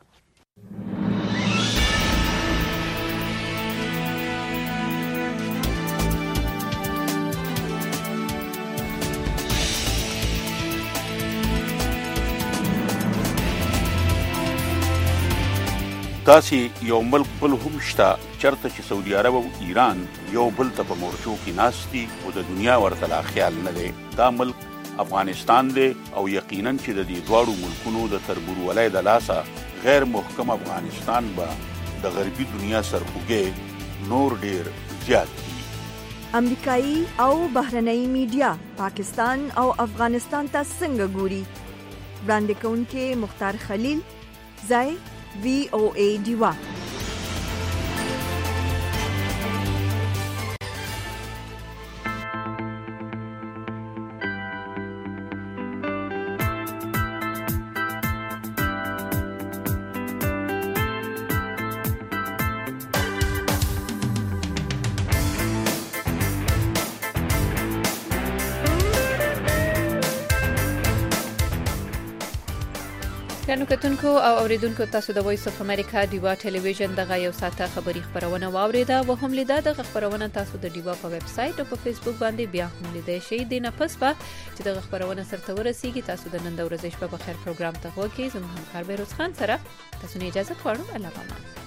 داسې یو ملک بل هم شته چرته چې سعودي عرب او ایران یو بل ته په مورچو کې ناست دي او د دنیا ورته لا خیال نه دی. دا ملک افغانستان دی او یقینا چې د دې دواړو ملکونو د تربورولۍ د لاسه غیر محکم افغانستان به د غربي دنیا سرخوږی نور ډیر زیات دي. امریکایي او بهرنۍ میډیا پاکستان او افغانستان ته څنګه ګوري؟ وړاندې کوونکې مختار خلیل، ځای وی او ای دیوا. ګرانو کتونکو او اوریدونکو تاسو د وایس اف امریکا ډیوا ټلویزیون دغه یو ساعته خبری خبرونه واوریده و هم لیدا د خبرونه تاسو د ډیوا په ویب سټ او په فیسبوک باندې بیا هم لیدای شئ د نه پس په چې د خبرونه سره ورسیږي تاسو د نن د ورځې په بخیر پروګرام ته وګورئ زموږ همکار بیروز خان سره تاسو نه اجازه غواړم الله پامان.